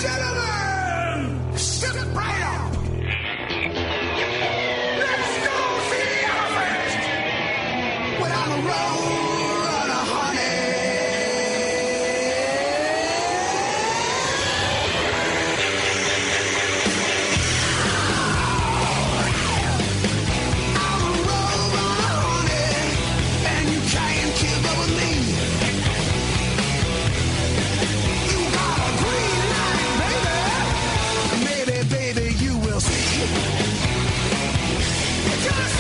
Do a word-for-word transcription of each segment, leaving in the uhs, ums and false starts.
gentlemen, step right up. Let's go see the elephant. When I'm a road runner, honey. I'm a road runner, honey, and you can't keep up with me. You got a green light, baby. Maybe, baby, you will see. Just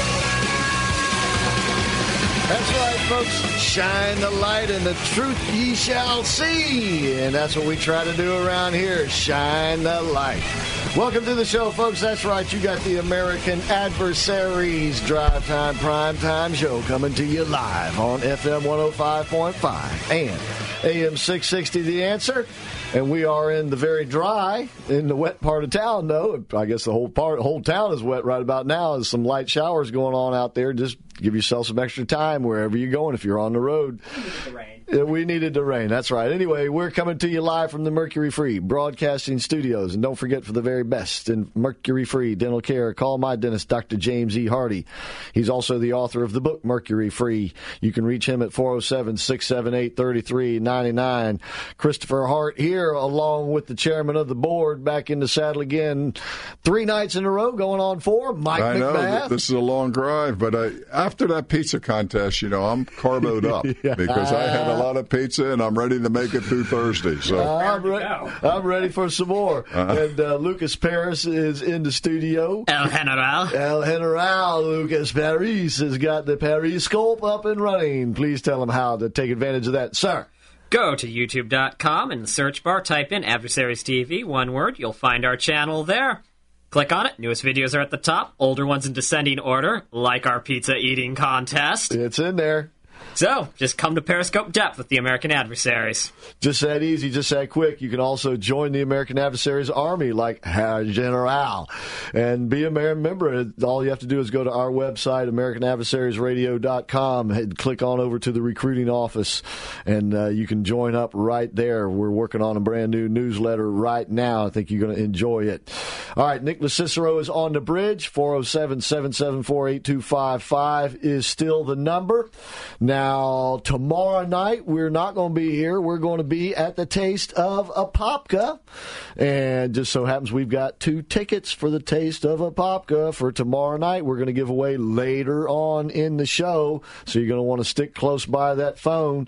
That's right, folks. Shine the light and the truth ye shall see. And that's what we try to do around here. Shine the light. Welcome to the show, folks. That's right. You got the American Adversaries Drive Time Prime Time Show coming to you live on F M one oh five point five and A M six sixty The Answer. And we are in the very dry, in the wet part of town, though. I guess the whole part, whole town is wet right about now. There's some light showers going on out there. Just give yourself some extra time wherever you're going if you're on the road. We needed the rain. Yeah, we needed the rain. That's right. Anyway, we're coming to you live from the Mercury Free Broadcasting Studios. And don't forget, for the very best in Mercury Free Dental Care, call my dentist, Doctor James E. Hardy. He's also the author of the book, Mercury Free. You can reach him at four oh seven, six seven eight, three three nine nine. Christopher Hart here, along with the chairman of the board, back in the saddle again. Three nights in a row, going on four. Mike I know McBath. that this is a long drive, but I, after that pizza contest, you know, I'm carboed up Yeah. because I had a lot of pizza and I'm ready to make it through Thursday. So I'm, re- I'm ready for some more. Uh-huh. And uh, Lucas Paris is in the studio. El General. El General Lucas Paris has got the Periscope up and running. Please tell him how to take advantage of that, sir. Go to youtube dot com and in the search bar type in Adversaries T V, one word. You'll find our channel there. Click on it. Newest videos are at the top. Older ones in descending order, like our pizza eating contest. It's in there. So, just come to Periscope Depth with the American Adversaries. Just that easy, just that quick. You can also join the American Adversaries Army like Herr General and be a member. All you have to do is go to our website, american adversaries radio dot com, and click on over to the recruiting office, and uh, you can join up right there. We're working on a brand new newsletter right now. I think you're going to enjoy it. All right, Nick Cicero is on the bridge. four oh seven, seven seven four, eight two five five is still the number. Now, tomorrow night, we're not going to be here. We're going to be at the Taste of Apopka. And just so happens we've got two tickets for the Taste of Apopka for tomorrow night. We're going to give away later on in the show. So you're going to want to stick close by that phone.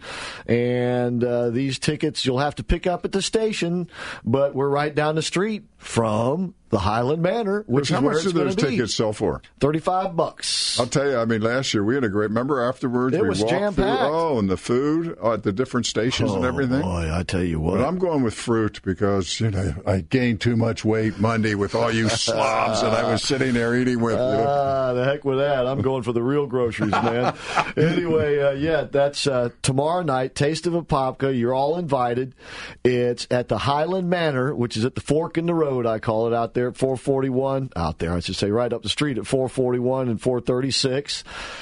And uh, these tickets you'll have to pick up at the station. But we're right down the street from the Highland Manor, which how is where much it's do those going to be. tickets sell for? thirty-five bucks. I'll tell you, I mean, last year we had a great, remember afterwards It we was walked jam-packed. through, oh, and the food uh, at the different stations and everything. Boy, I tell you what. But I'm going with fruit because, you know, I gained too much weight Monday with all you slobs that I was sitting there eating with. Ah, the heck with that. I'm going for the real groceries, man. Anyway, uh, yeah, that's uh, tomorrow night, Taste of Apopka. You're all invited. It's at the Highland Manor, which is at the fork in the road, I call it, out there at four forty-one. Out there, I should say, right up the street at four forty-one and four thirty-six.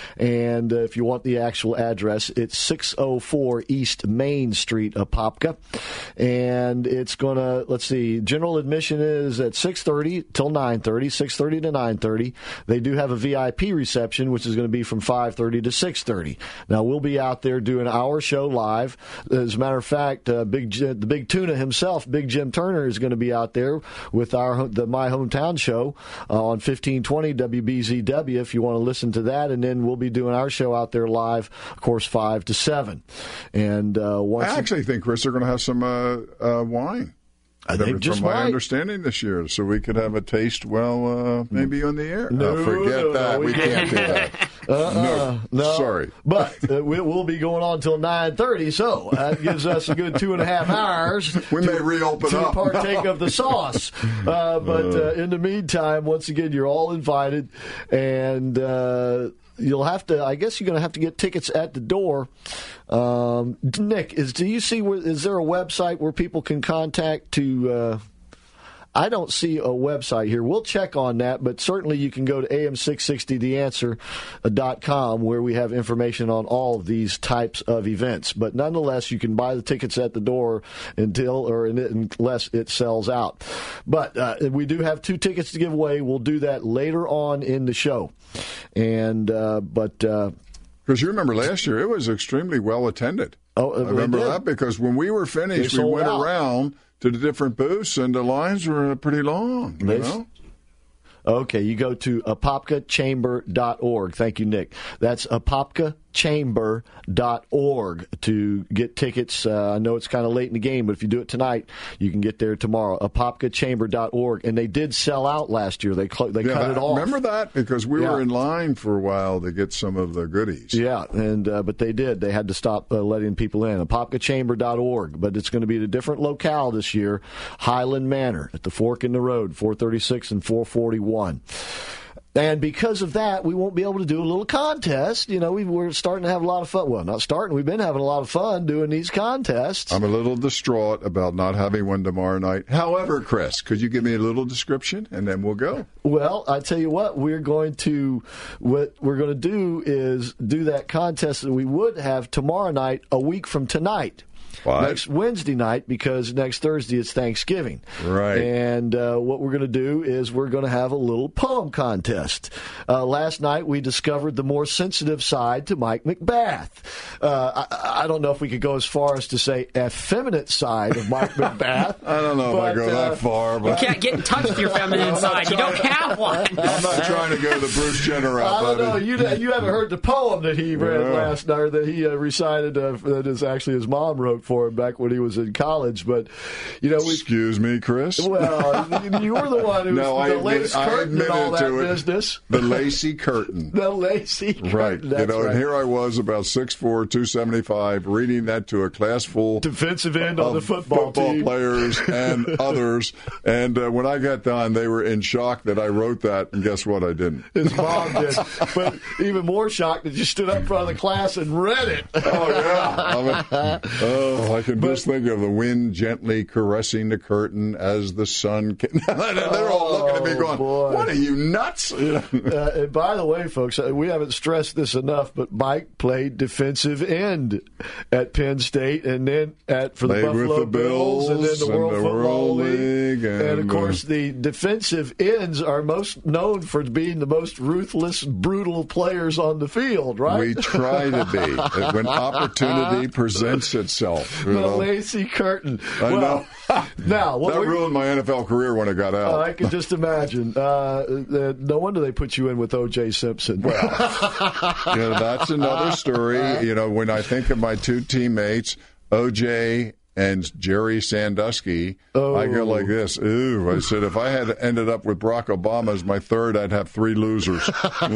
And uh, if you want the actual address, it's six oh four East Main Street, Apopka. And it's going to, let's see, general admission is at six thirty till nine thirty, six thirty to nine thirty. They do have a V I P reception, which is going to be from five thirty to six thirty. Now, we'll be out there doing our show live. As a matter of fact, uh, Big J- the Big Tuna himself, Big Jim Turner, is going to be out there with our the My Hometown show uh, on fifteen twenty W B Z W if you want to listen to that. And then we'll be doing our show out there live, of course, five to seven. And uh, once I actually think, Chris, they're going to have some uh, uh, wine. I think just from my might. understanding this year, so we could have a taste, well, uh, maybe on the air. No, Uh, forget no, that. no, we we can't do that. Uh-uh, no, no, sorry. But uh, we, we'll be going on until nine thirty, so that gives us a good two and a half hours We to, may reopen to up. partake of the sauce. Uh, but uh, in the meantime, once again, you're all invited, and uh, you'll have to, I guess you're going to have to get tickets at the door. Um, Nick, is do you see, where, is there a website where people can contact to... Uh, I don't see a website here. We'll check on that, but certainly you can go to A M six sixty the answer dot com where we have information on all of these types of events. But nonetheless, you can buy the tickets at the door until or unless it sells out. But uh, we do have two tickets to give away. We'll do that later on in the show. And uh, but because uh, you remember last year, it was extremely well attended. Oh, I remember that because when we were finished, we went out. around to the different booths, and the lines were pretty long. You know? Okay, you go to apopka chamber dot org. Thank you, Nick. That's apopka chamber dot org to get tickets. Uh, I know it's kind of late in the game, but if you do it tonight, you can get there tomorrow. apopka chamber dot org. And they did sell out last year. They cl- they yeah, cut it off. Remember that? Because we yeah. were in line for a while to get some of the goodies. Yeah, and uh, but they did. They had to stop uh, letting people in. apopka chamber dot org. But it's going to be at a different locale this year, Highland Manor at the Fork in the Road, four thirty-six and four forty-one. And because of that, we won't be able to do a little contest. You know, we we're starting to have a lot of fun. Well, not starting. We've been having a lot of fun doing these contests. I'm a little distraught about not having one tomorrow night. However, Chris, could you give me a little description, and then we'll go? Well, I tell you what, we're going to what we're going to do is do that contest that we would have tomorrow night, a week from tonight. What? Next Wednesday night, because next Thursday is Thanksgiving. Right. And uh, what we're going to do is we're going to have a little poem contest. Uh, last night we discovered the more sensitive side to Mike McBath. Uh, I, I don't know if we could go as far as to say effeminate side of Mike McBath. I don't know but, if I go uh, that far. But you can't get in touch with your feminine side. You don't have one. I'm not trying to go the Bruce Jenner route. I don't know. You, you haven't heard the poem that he read yeah. last night, or that he uh, recited, uh, that is actually his mom wrote for him back when he was in college. But, you know, we, excuse me, Chris. Well, you were the one who no, was the admit, lace curtain and all that to business. The lacy curtain. The lacy curtain. Right. That's you know, right. And here I was about six foot four, two seventy-five, reading that to a class full defensive end on the football, football team. players and others. And uh, when I got done, they were in shock that I wrote that. And guess what? I didn't. His mom did. But even more shocked that you stood up in front of the class and read it. Oh, yeah. I mean, oh, I can but, just think of the wind gently caressing the curtain as the sun came. They're all looking at me going, boy. What are you, nuts? You know? uh, and by the way, folks, we haven't stressed this enough, but Mike played defensive end at Penn State and then at for the played Buffalo the Bills, Bills and then the and World the Football World League. League. And, and, of course, uh, the defensive ends are most known for being the most ruthless, brutal players on the field, right? We try to be when opportunity presents itself. The know? lacy curtain. I well, know. Now, what that we, ruined my N F L career when I got out. Uh, I can just imagine. Uh, uh, no wonder they put you in with O J Simpson. Well, you know, that's another story. You know, when I think of my two teammates, O J and Jerry Sandusky, oh. I go like this. Ooh, I said, if I had ended up with Barack Obama as my third, I'd have three losers.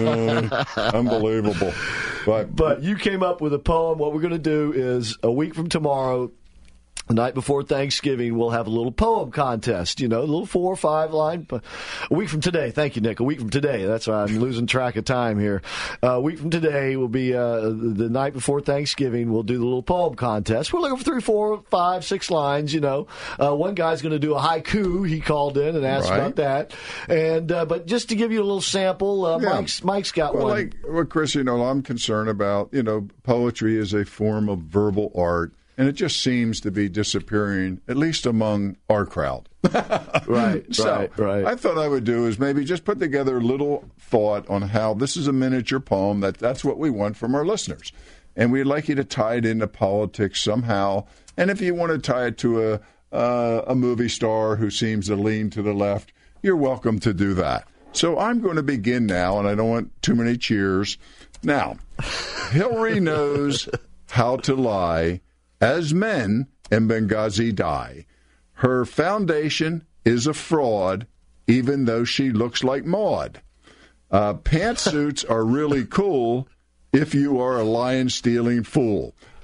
uh, unbelievable. But, but you came up with a poem. What we're going to do is a week from tomorrow, the night before Thanksgiving, we'll have a little poem contest, you know, a little four or five line. A week from today. Thank you, Nick. A week from today. That's why I'm losing track of time here. Uh, a week from today will be uh, the night before Thanksgiving. We'll do the little poem contest. We're looking for three, four, five, six lines, you know. Uh, one guy's going to do a haiku. He called in and asked right. about that. And uh, But just to give you a little sample, uh, yeah. Mike's, Mike's got well, one. Like, well, Chris, you know, I'm concerned about, you know, poetry is a form of verbal art. And it just seems to be disappearing, at least among our crowd. Right, so right, right. I thought I would do is maybe just put together a little thought on how this is a miniature poem. That that's what we want from our listeners. And we'd like you to tie it into politics somehow. And if you want to tie it to a, uh, a movie star who seems to lean to the left, you're welcome to do that. So I'm going to begin now, and I don't want too many cheers. Now, Hillary knows how to lie as men in Benghazi die. Her foundation is a fraud, even though she looks like Maude. Uh, pantsuits are really cool if you are a lion-stealing fool.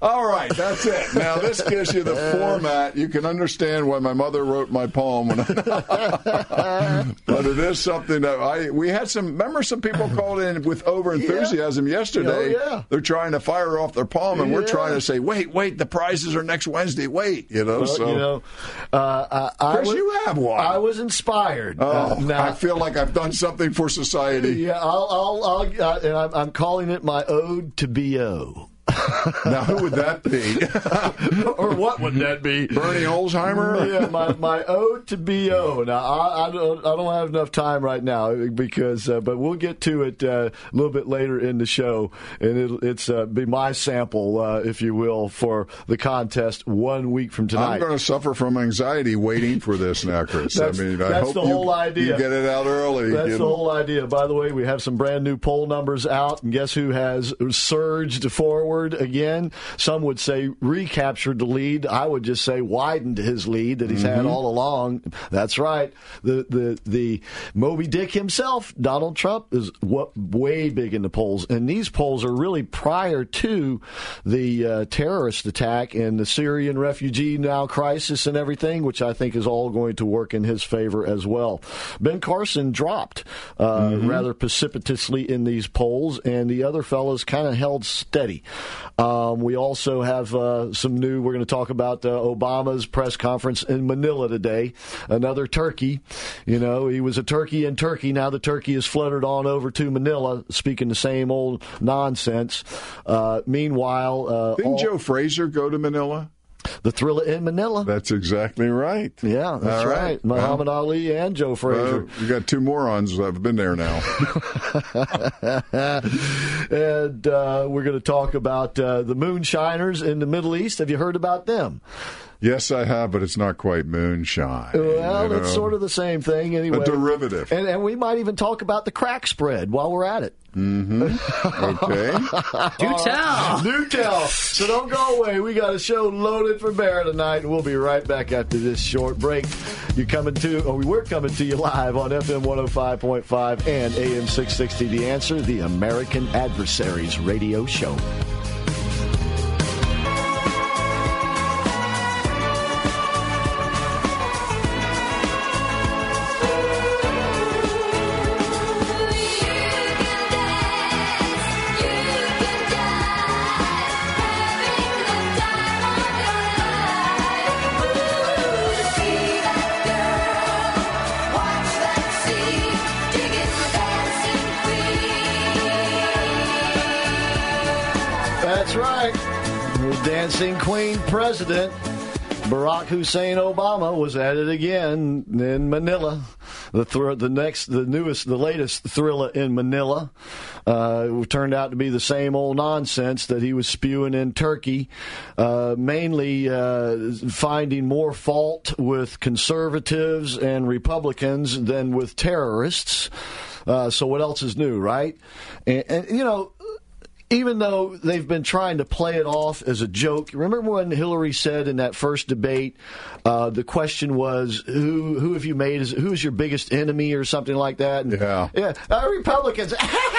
All right, that's it. Now, this gives you the format. You can understand why my mother wrote my poem. When I, but it is something that I, we had some, remember some people called in with over-enthusiasm yeah. yesterday. Oh, yeah. They're trying to fire off their poem, and yeah. we're trying to say, wait, wait, the prizes are next Wednesday. Wait, you know. Well, so, you know, uh, I, Chris, I was, you have one. I was inspired. Oh, uh, now, I feel like I've done something for society. Yeah, I'll, I'll, I'll uh, and I'm, I'm calling it my ode to B O. Now, who would that be? Or what would that be? Bernie Olsheimer? Yeah, my, my ode to B O. Now, I, I, don't, I don't have enough time right now because, uh, but we'll get to it uh, a little bit later in the show, and it'll it's uh, be my sample, uh, if you will, for the contest one week from tonight. I'm going to suffer from anxiety waiting for this now, Chris. That's, I mean, I that's hope the you, whole idea. you get it out early. That's you the know. whole idea. By the way, we have some brand new poll numbers out, and guess who has surged forward again? Some would say recaptured the lead. I would just say widened his lead that he's mm-hmm. had all along. That's right. The the the Moby Dick himself, Donald Trump, is what, way big in the polls, and these polls are really prior to the uh, terrorist attack and the Syrian refugee now crisis and everything, which I think is all going to work in his favor as well. Ben Carson dropped uh, mm-hmm. rather precipitously in these polls, and the other fellows kind of held steady. Um, we also have uh, some new, we're going to talk about uh, Obama's press conference in Manila today. Another turkey. You know, he was a turkey in Turkey. Now the turkey is fluttered on over to Manila, speaking the same old nonsense. Uh, meanwhile, uh, didn't all, Joe Frazier go to Manila? The Thriller in Manila. That's exactly right. Yeah, that's All right. right. Muhammad well, Ali and Joe Frazier. Well, you got two morons that have been there now. And uh, we're going to talk about uh, the moonshiners in the Middle East. Have you heard about them? Yes, I have, but it's not quite moonshine. Well, you know? It's sort of the same thing anyway. A derivative. And, and we might even talk about the crack spread while we're at it. Mm-hmm. Okay. Do tell. Do tell. So don't go away. We got a show loaded for bear tonight, and we'll be right back after this short break. You're coming to, or we're coming to you live on F M one oh five point five and A M six sixty. The Answer, the American Adversaries radio show. That's right. The dancing queen president, Barack Hussein Obama, was at it again in Manila. The thr- the next, the newest, the latest thriller in Manila uh, turned out to be the same old nonsense that he was spewing in Turkey, uh, mainly uh, finding more fault with conservatives and Republicans than with terrorists. Uh, so what else is new, right? And, and you know, even though they've been trying to play it off as a joke, remember when Hillary said in that first debate, uh, the question was, who who have you made, as, who is your biggest enemy or something like that? And, yeah. Yeah. Uh, Republicans.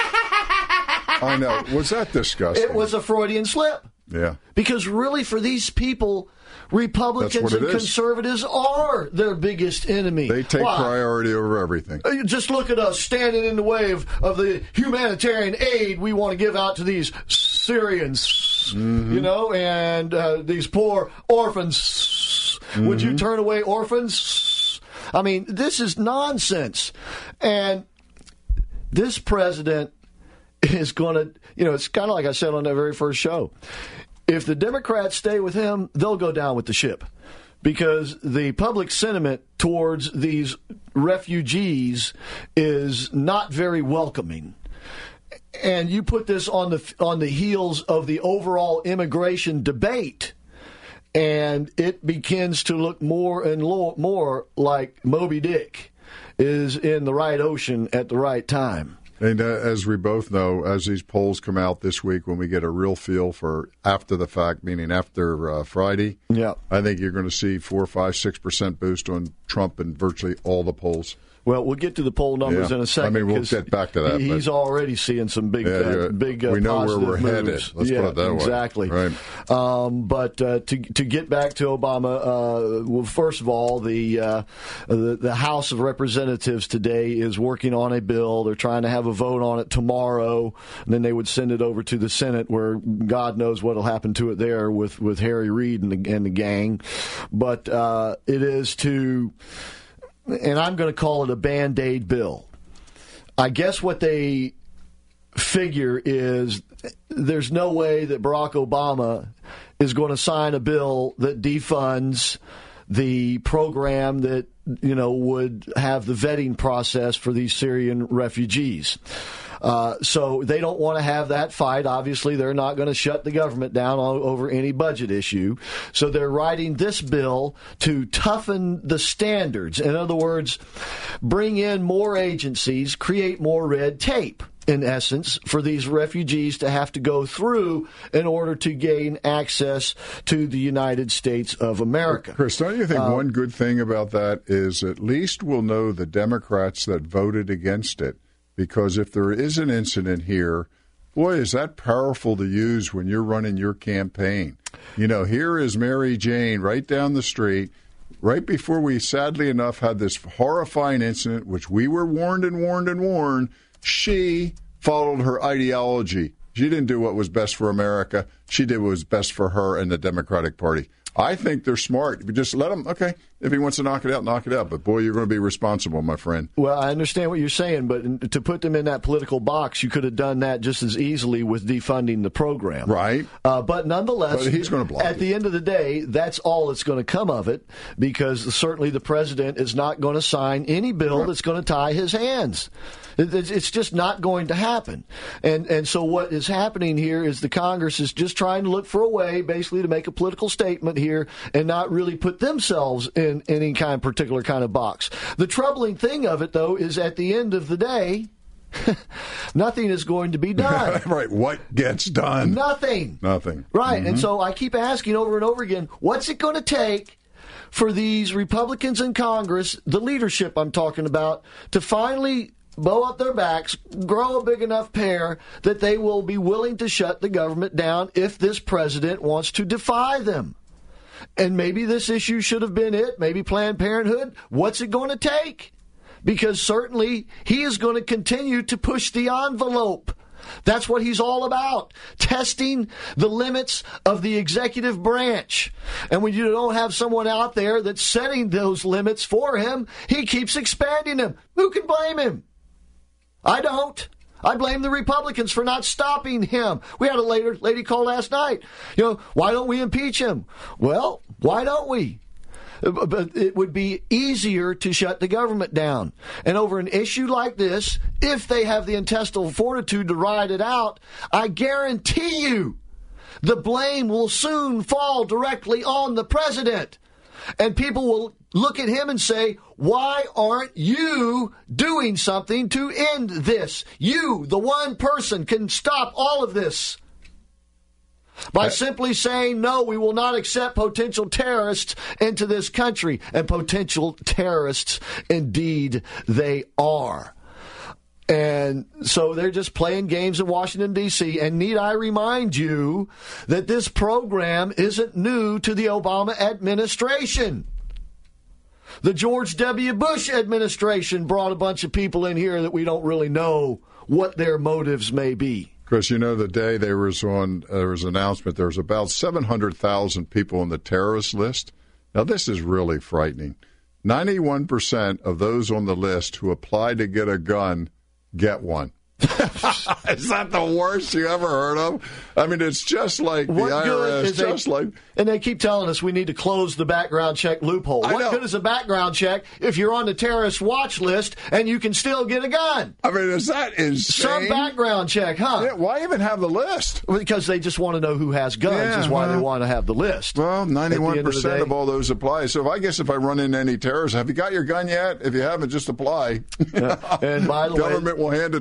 I know. Was that disgusting? It was a Freudian slip. Yeah. Because really for these people, Republicans and conservatives are their biggest enemy. They take Why? priority over everything. Just look at us standing in the way of, of the humanitarian aid we want to give out to these Syrians, mm-hmm. you know, and uh, these poor orphans. Mm-hmm. Would you turn away orphans? I mean, this is nonsense. And this president is going to, you know, it's kind of like I said on that very first show. If the Democrats stay with him, they'll go down with the ship because the public sentiment towards these refugees is not very welcoming. And you put this on the on the heels of the overall immigration debate, and it begins to look more and more like Moby Dick is in the right ocean at the right time. And uh, as we both know, as these polls come out this week, when we get a real feel for after the fact, meaning after uh, Friday, yeah, I think you're going to see four, five, six percent boost on Trump in virtually all the polls. Well, we'll get to the poll numbers Yeah. in a second. I mean, we'll 'cause get back to that, he- He's but- already seeing some big, Yeah, uh, you're- big. Uh, we know where positive we're moves. headed. Let's yeah, put it that way. exactly. Right. Um, but uh, to to get back to Obama, uh, well, first of all, the, uh, the the House of Representatives today is working on a bill. They're trying to have a vote on it tomorrow, and then they would send it over to the Senate, where God knows what will happen to it there with, with Harry Reid and the, and the gang. But uh, it is to, and I'm going to call it a Band-Aid bill. I guess what they figure is there's no way that Barack Obama is going to sign a bill that defunds the program that, you know, would have the vetting process for these Syrian refugees. Uh, so they don't want to have that fight. Obviously, they're not going to shut the government down on, over any budget issue. So they're writing this bill to toughen the standards. In other words, bring in more agencies, create more red tape, in essence, for these refugees to have to go through in order to gain access to the United States of America. Chris, don't you think Uh, one good thing about that is at least we'll know the Democrats that voted against it? Because if there is an incident here, boy, is that powerful to use when you're running your campaign. You know, here is Mary Jane right down the street, right before we, sadly enough, had this horrifying incident, which we were warned and warned and warned. She followed her ideology. She didn't do what was best for America. She did what was best for her and the Democratic Party. I think they're smart. You just let them, okay, if he wants to knock it out, knock it out. But, boy, you're going to be responsible, my friend. Well, I understand what you're saying, but to put them in that political box, you could have done that just as easily with defunding the program. Right. Uh, but nonetheless, But he's gonna block at it. the end of the day, that's all that's going to come of it, because certainly the president is not going to sign any bill that's going to tie his hands. It- It's it's just not going to happen. And and so what is happening here is the Congress is just trying to look for a way, basically, to make a political statement here and not really put themselves in any kind of particular kind of box. The troubling thing of it, though, is at the end of the day, nothing is going to be done. Right. What gets done? Nothing. Nothing. Right. And so I keep asking over and over again, what's it going to take for these Republicans in Congress, the leadership I'm talking about, to finally bow up their backs, grow a big enough pair that they will be willing to shut the government down if this president wants to defy them? And maybe this issue should have been it. Maybe Planned Parenthood. What's it going to take? Because certainly he is going to continue to push the envelope. That's what he's all about, testing the limits of the executive branch. And when you don't have someone out there that's setting those limits for him, he keeps expanding them. Who can blame him? I don't. I blame the Republicans for not stopping him. We had a later lady call last night. You know, why don't we impeach him? Well, why don't we? But it would be easier to shut the government down. And over an issue like this, if they have the intestinal fortitude to ride it out, I guarantee you the blame will soon fall directly on the president. And people will look at him and say, why aren't you doing something to end this? You, the one person, can stop all of this. By simply saying, no, we will not accept potential terrorists into this country. And potential terrorists, indeed, they are. And so they're just playing games in Washington, D C And need I remind you that this program isn't new to the Obama administration. The George W. Bush administration brought a bunch of people in here that we don't really know what their motives may be. Chris, you know, the day there was on, uh, there was an announcement, there was about seven hundred thousand people on the terrorist list. Now, this is really frightening. ninety-one percent of those on the list who apply to get a gun get one. Is that the worst you ever heard of? I mean, it's just like What the I R good S, is they- just like... And they keep telling us we need to close the background check loophole. I What know. good is a background check if you're on the terrorist watch list and you can still get a gun? I mean, is that insane? Some background check, huh? Yeah, why even have the list? Because they just want to know who has guns Yeah, is why well- they want to have the list. Well, At the ninety-one end of the percent day- of all those apply. So if I guess if I run into any terrorists, have you got your gun yet? If you haven't, just apply. And by the way, Government will hand it to you.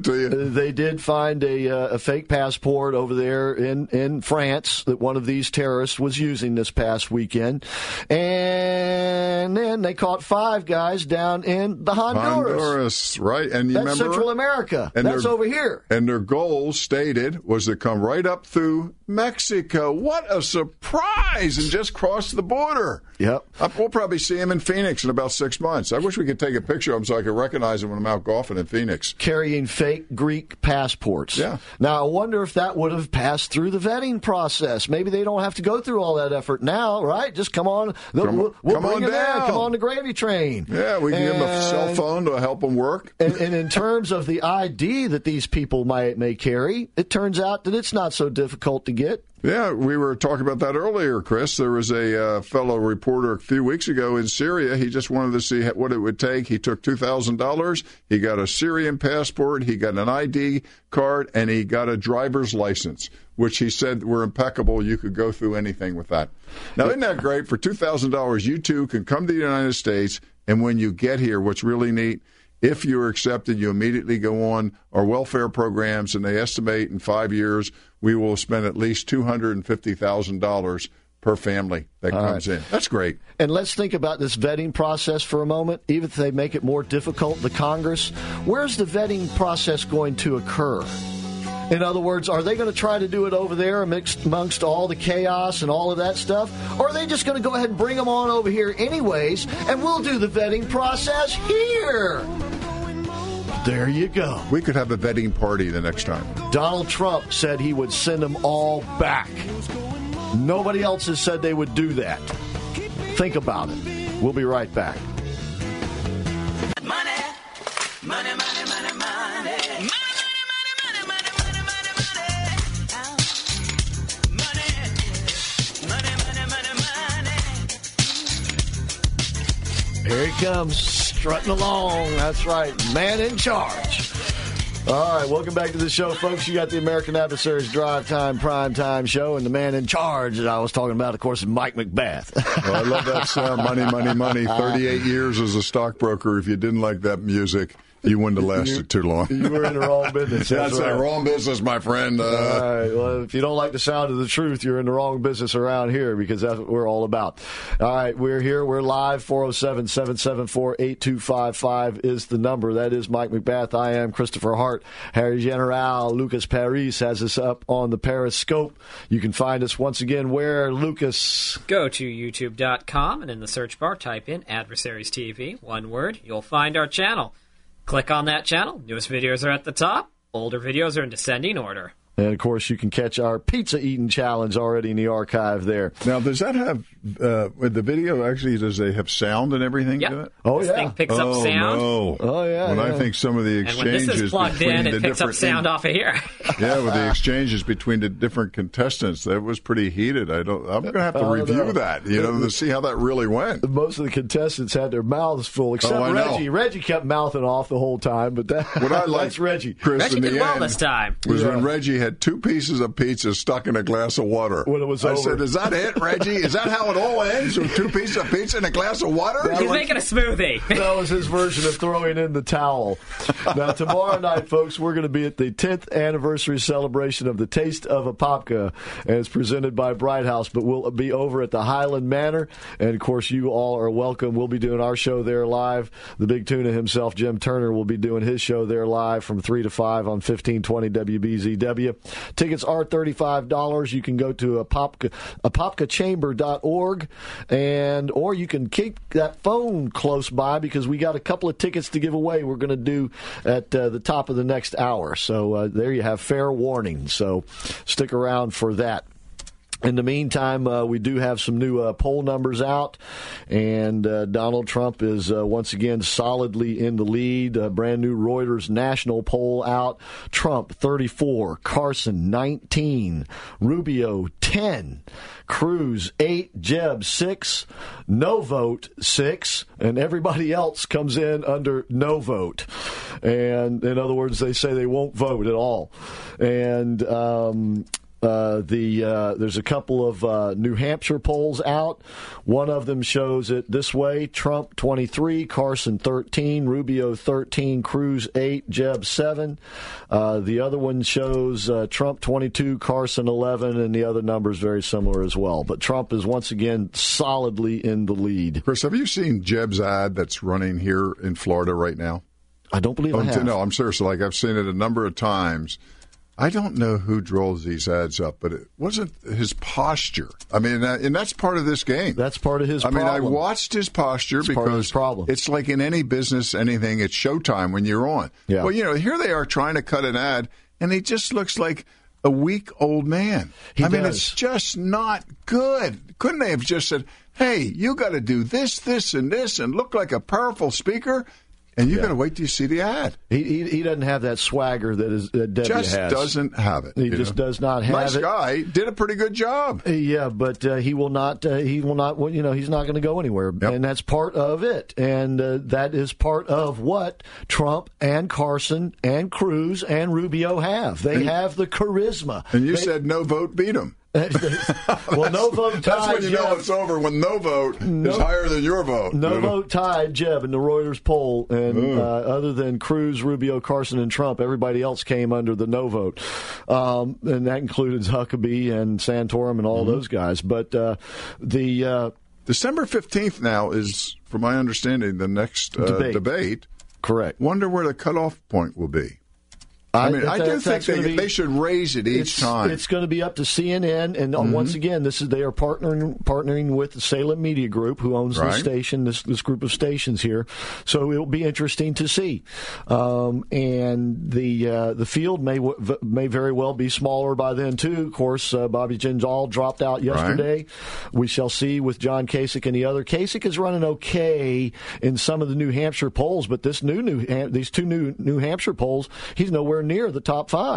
they did find a, uh, a fake passport over there in, in France that one of these terrorists was using this past weekend. And then they caught five guys down in the Honduras. Honduras, right. And you That's remember, Central America. and That's their- over here. And their goal stated was to come right up through Mexico. What a surprise! And just cross the border. Yep. Uh, We'll probably see him in Phoenix in about six months. I wish we could take a picture of him so I could recognize him when I'm out golfing in Phoenix. Carrying fake Greek passports. Yeah. Now, I wonder if that would have passed through the vetting process. Maybe they don't have to go through all that effort now, right? Just come on. Come- we'll we'll come bring on them down. in. Come on the gravy train. Yeah, we can give him a And- cell phone to help him work. And, and in terms of the I D that these people might may carry, it turns out that it's not so difficult to get. Yeah, we were talking about that earlier, Chris. There was a uh, fellow reporter a few weeks ago in Syria. He just wanted to see what it would take. He took two thousand dollars. He got a Syrian passport. He got an I D card, and he got a driver's license, which he said were impeccable. You could go through anything with that. Now, isn't that great? For two thousand dollars, you too can come to the United States, and when you get here, what's really neat, if you're accepted, you immediately go on our welfare programs, and they estimate in five years we will spend at least two hundred fifty thousand dollars per family that All comes right. in. That's great. And let's think about this vetting process for a moment. Even if they make it more difficult, the Congress, where's the vetting process going to occur? In other words, are they going to try to do it over there amongst, amongst all the chaos and all of that stuff? Or are they just going to go ahead and bring them on over here anyways, and we'll do the vetting process here? There you go. We could have a vetting party the next time. Donald Trump said he would send them all back. Nobody else has said they would do that. Think about it. We'll be right back. Money, money, money, money, money. Here he comes, strutting along. That's right, man in charge. All right, welcome back to the show, folks. You got the American Adversaries Drive Time Prime Time Show, and the man in charge that I was talking about, of course, is Mike McBath. Well, I love that sound. Money, money, money. thirty-eight years as a stockbroker. If you didn't like that music, you wouldn't have lasted too long. You were in the wrong business. That's right. the wrong business, my friend. Uh, All right. Well, if you don't like the sound of the truth, you're in the wrong business around here because that's what we're all about. All right. We're here. We're live. four oh seven, seven seven four, eight two five five is the number. That is Mike McBath. I am Christopher Hart. Harry General Lucas Paris has us up on the Periscope. You can find us once again where, Lucas? Go to youtube dot com and in the search bar type in Adversaries T V, one word. You'll find our channel. Click on that channel. Newest videos are at the top. Older videos are in descending order. And, of course, you can catch our pizza eating challenge already in the archive there. now, does that have, uh, with the video, actually, does they have sound and everything Yeah. to it? Oh, This yeah. thing picks oh, up sound. No. Oh, yeah, When yeah. I think some of the And when exchanges this is plugged between in, the it picks up different sound off of here. Yeah, with the exchanges between the different contestants, that was pretty heated. I don't. I'm going to have to Oh, review no. that, you know, to see how that really went. Most of the contestants had their mouths full, except Oh, I know. Reggie. Reggie kept mouthing off the whole time, but that, What I like, that's Reggie. Chris, Reggie in did the well end, this time. was Yeah. when Reggie had two pieces of pizza stuck in a glass of water. When it was I over. said, "Is that it, Reggie? Is that how it all ends? With two pieces of pizza and a glass of water?" He's making a smoothie. That was his version of throwing in the towel. Now, tomorrow night, folks, we're going to be at the tenth anniversary celebration of the Taste of Apopka, and it's presented by Bright House, but we'll be over at the Highland Manor, and, of course, you all are welcome. We'll be doing our show there live. The Big Tuna himself, Jim Turner, will be doing his show there live from three to five on fifteen twenty W B Z W. Tickets are thirty-five dollars. You can go to apopka, apopka chamber dot org, and or you can keep that phone close by because we got a couple of tickets to give away we're going to do at uh, the top of the next hour. So uh, there you have fair warning. So stick around for that. In the meantime, uh, we do have some new uh, poll numbers out, and uh, Donald Trump is uh, once again solidly in the lead. A brand new Reuters national poll out. Trump, thirty-four. Carson, nineteen. Rubio, ten. Cruz, eight. Jeb, six. No vote, six. And everybody else comes in under no vote. And in other words, they say they won't vote at all. And... Um, Uh, the uh, there's a couple of uh, New Hampshire polls out. One of them shows it this way: Trump twenty-three, Carson thirteen, Rubio thirteen, Cruz eight, Jeb seven. Uh, the other one shows uh, Trump twenty-two, Carson eleven, and the other numbers very similar as well. But Trump is once again solidly in the lead. Chris, have you seen Jeb's ad that's running here in Florida right now? I don't believe oh, I have. No, I'm serious. Like, I've seen it a number of times. I don't know who draws these ads up, but it wasn't his posture. I mean, and that's part of this game. That's part of his I problem. mean, I watched his posture it's because part of his problem. It's like in any business, anything, it's showtime when you're on. Yeah. Well, you know, here they are trying to cut an ad, and he just looks like a weak old man. He I mean, does. it's just not good. Couldn't they have just said, hey, you got to do this, this, and this, and look like a powerful speaker? And you're Yeah. going to wait till you see the ad. He, he he doesn't have that swagger that is that Debbie Just has. doesn't have it. He you just know? does not have nice it. guy. Did a pretty good job. Yeah, but uh, he will not. Uh, he will not. well, You know, he's not going to go anywhere, Yep. and that's part of it. And uh, that is part of what Trump and Carson and Cruz and Rubio have. They And- have the charisma. And you They- said no vote beat him. well, no vote tied. That's when you know Jeb. it's over, when no vote No- is higher than your vote. No You know? vote tied Jeb in the Reuters poll, and uh, other than Cruz, Rubio, Carson, and Trump, everybody else came under the no vote, um, and that included Huckabee and Santorum and all Mm-hmm. those guys. But uh, the uh, December fifteenth now is, from my understanding, the next uh, Debate. debate. correct. Wonder where the cutoff point will be. I mean, I do that's- think that's they, gonna be- they should raise it each it's, time. It's going to be up to C N N, and uh, once again, this is they are partnering partnering with the Salem Media Group, who owns Right. the station, this this group of stations here. So it will be interesting to see. Um, and the uh, the field may w- v- may very well be smaller by then too. Of course, uh, Bobby Jindal dropped out yesterday. We shall see with John Kasich and the other. Kasich is running okay in some of the New Hampshire polls, but this new New Ham- these two new New Hampshire polls, he's nowhere near the top five.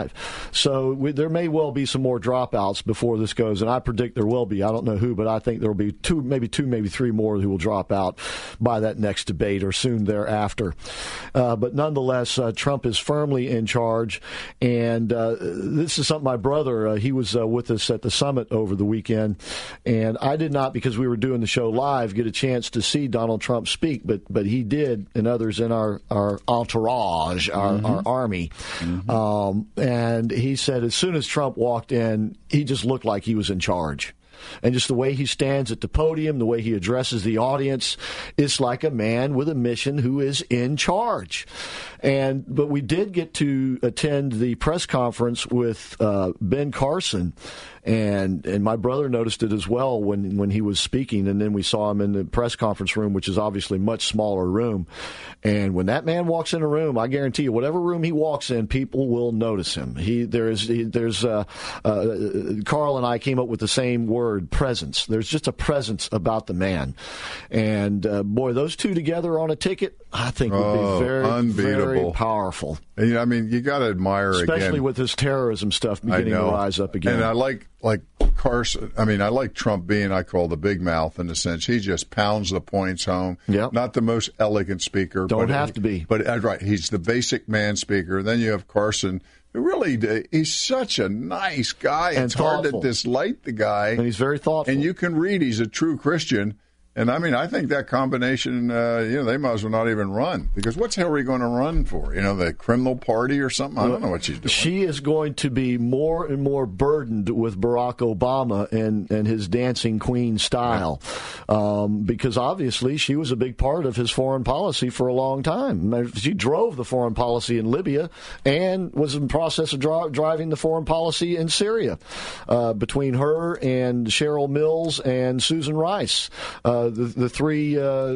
So we, there may well be some more dropouts before this goes, and I predict there will be. I don't know who, but I think there will be two, maybe two, maybe three more who will drop out by that next debate or soon thereafter. Uh, but nonetheless, uh, Trump is firmly in charge, and uh, this is something my brother, uh, he was uh, with us at the summit over the weekend, and I did not, because we were doing the show live, get a chance to see Donald Trump speak, but but he did, and others in our, our entourage, our, Mm-hmm. our army. Mm-hmm. Um, and he said as soon as Trump walked in, he just looked like he was in charge. And just the way he stands at the podium, the way he addresses the audience, it's like a man with a mission who is in charge. And but we did get to attend the press conference with uh, Ben Carson, and and my brother noticed it as well when when he was speaking. And then we saw him in the press conference room, which is obviously a much smaller room. And when that man walks in a room, I guarantee you, whatever room he walks in, people will notice him. He there is he, there's uh, uh, Carl and I came up with the same word, presence. There's just a presence about the man, and uh, boy, those two together on a ticket, I think would Oh, be very unbeatable. very powerful. And, you know, I mean, you got to admire Especially again. with this terrorism stuff I beginning to know. rise up again. And I like like Carson. I mean, I like Trump being, I call the big mouth in a sense. He just pounds the points home. Yep. Not the most elegant speaker. Don't but have to be. But uh, right, he's the basic man speaker. Then you have Carson. Who really, uh, he's such a nice guy. And it's hard thoughtful. to dislike the guy. And he's very thoughtful. And you can read he's a true Christian. And I mean, I think that combination, uh, you know, they might as well not even run, because what's Hillary going to run for? You know, the criminal party or something? I don't know what she's doing. She is going to be more and more burdened with Barack Obama and, and his dancing queen style, um, because obviously she was a big part of his foreign policy for a long time. She drove the foreign policy in Libya and was in the process of dri- driving the foreign policy in Syria, uh, between her and Cheryl Mills and Susan Rice. Uh, the, the three uh,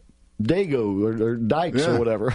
Dago or, or Dykes Yeah. or whatever.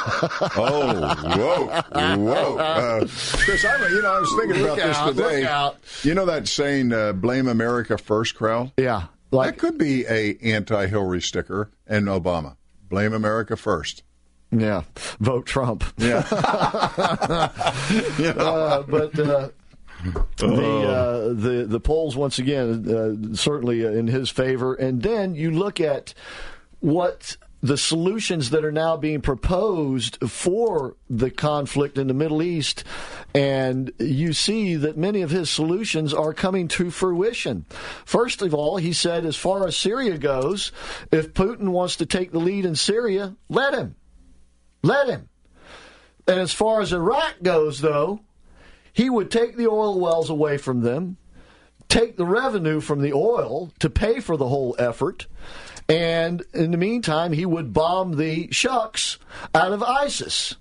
Oh, whoa, whoa. Uh, Chris, I, you know, I was thinking Look about this out, today. look out. You know that saying, uh, blame America first crowd? Yeah. Like, That could be a anti-Hillary sticker in Obama. Blame America first. yeah, vote Trump. Yeah. You know? Uh, but uh, the uh, the the polls once again uh, certainly in his favor. And then you look at what the solutions that are now being proposed for the conflict in the Middle East, and you see that many of his solutions are coming to fruition. First of all, he said, as far as Syria goes, if Putin wants to take the lead in Syria, let him. Let him. And as far as Iraq goes, though, he would take the oil wells away from them, take the revenue from the oil to pay for the whole effort, and in the meantime, he would bomb the shucks out of ISIS.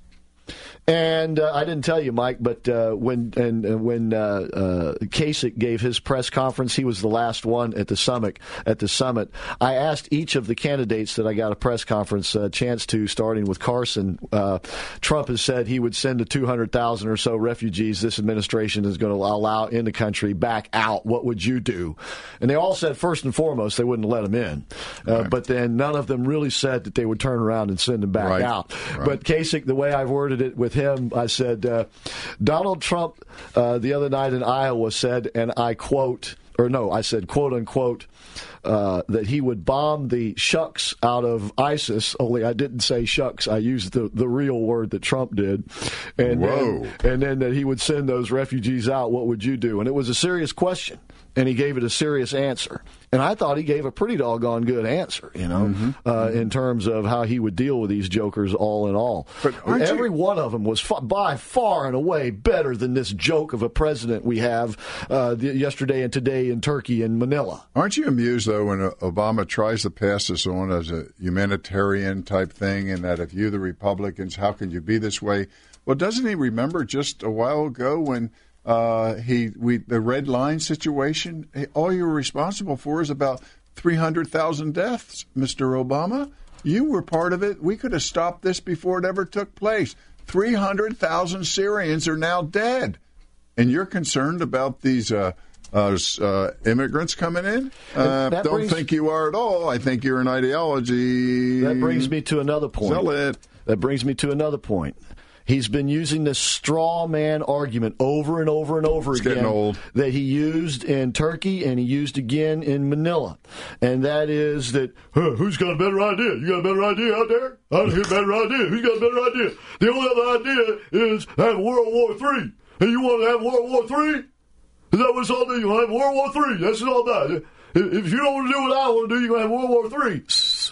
And uh, I didn't tell you, Mike, but uh, when and uh, when uh, uh, Kasich gave his press conference, he was the last one at the summit. At the summit, I asked each of the candidates that I got a press conference uh, chance to, starting with Carson. Uh, Trump has said he would send the two hundred thousand or so refugees this administration is going to allow in the country back out. What would you do? And they all said, first and foremost, they wouldn't let them in. Uh, right. But then none of them really said that they would turn around and send them back right. out. Right. But Kasich, the way I've worded it with him, I said, uh, Donald Trump uh, the other night in Iowa said, and I quote, or no, I said, quote unquote, uh, that he would bomb the shucks out of ISIS, only I didn't say shucks. I used the, the real word that Trump did. And Whoa. Then, and then that he would send those refugees out. What would you do? And it was a serious question, and he gave it a serious answer. And I thought he gave a pretty doggone good answer, you know, mm-hmm. uh, in terms of how he would deal with these jokers all in all. But every you... one of them was fa- by far and away better than this joke of a president we have uh, the, yesterday and today in Turkey and Manila. Aren't you amused, though, when Obama tries to pass this on as a humanitarian type thing, and that if you, the Republicans, how can you be this way? Well, doesn't he remember just a while ago when Uh, he, we, the red line situation, all you're responsible for is about three hundred thousand deaths, Mister Obama. You were part of it. We could have stopped this before it ever took place. three hundred thousand Syrians are now dead. And you're concerned about these uh, uh, uh, immigrants coming in? Uh, don't brings, think you are at all. I think you're an ideology. That brings me to another point. Sell it. That brings me to another point. He's been using this straw man argument over and over and over it's again getting old. that he used in Turkey and he used again in Manila. And that is that, huh, who's got a better idea? You got a better idea out there? I don't hear a better idea. Who's got a better idea? The only other idea is have World War Three. And you want to have World War Three? Is that what it's all about? You want to have World War Three? That's what it's all about. If you don't want to do what I want to do, you're going to have World War Three.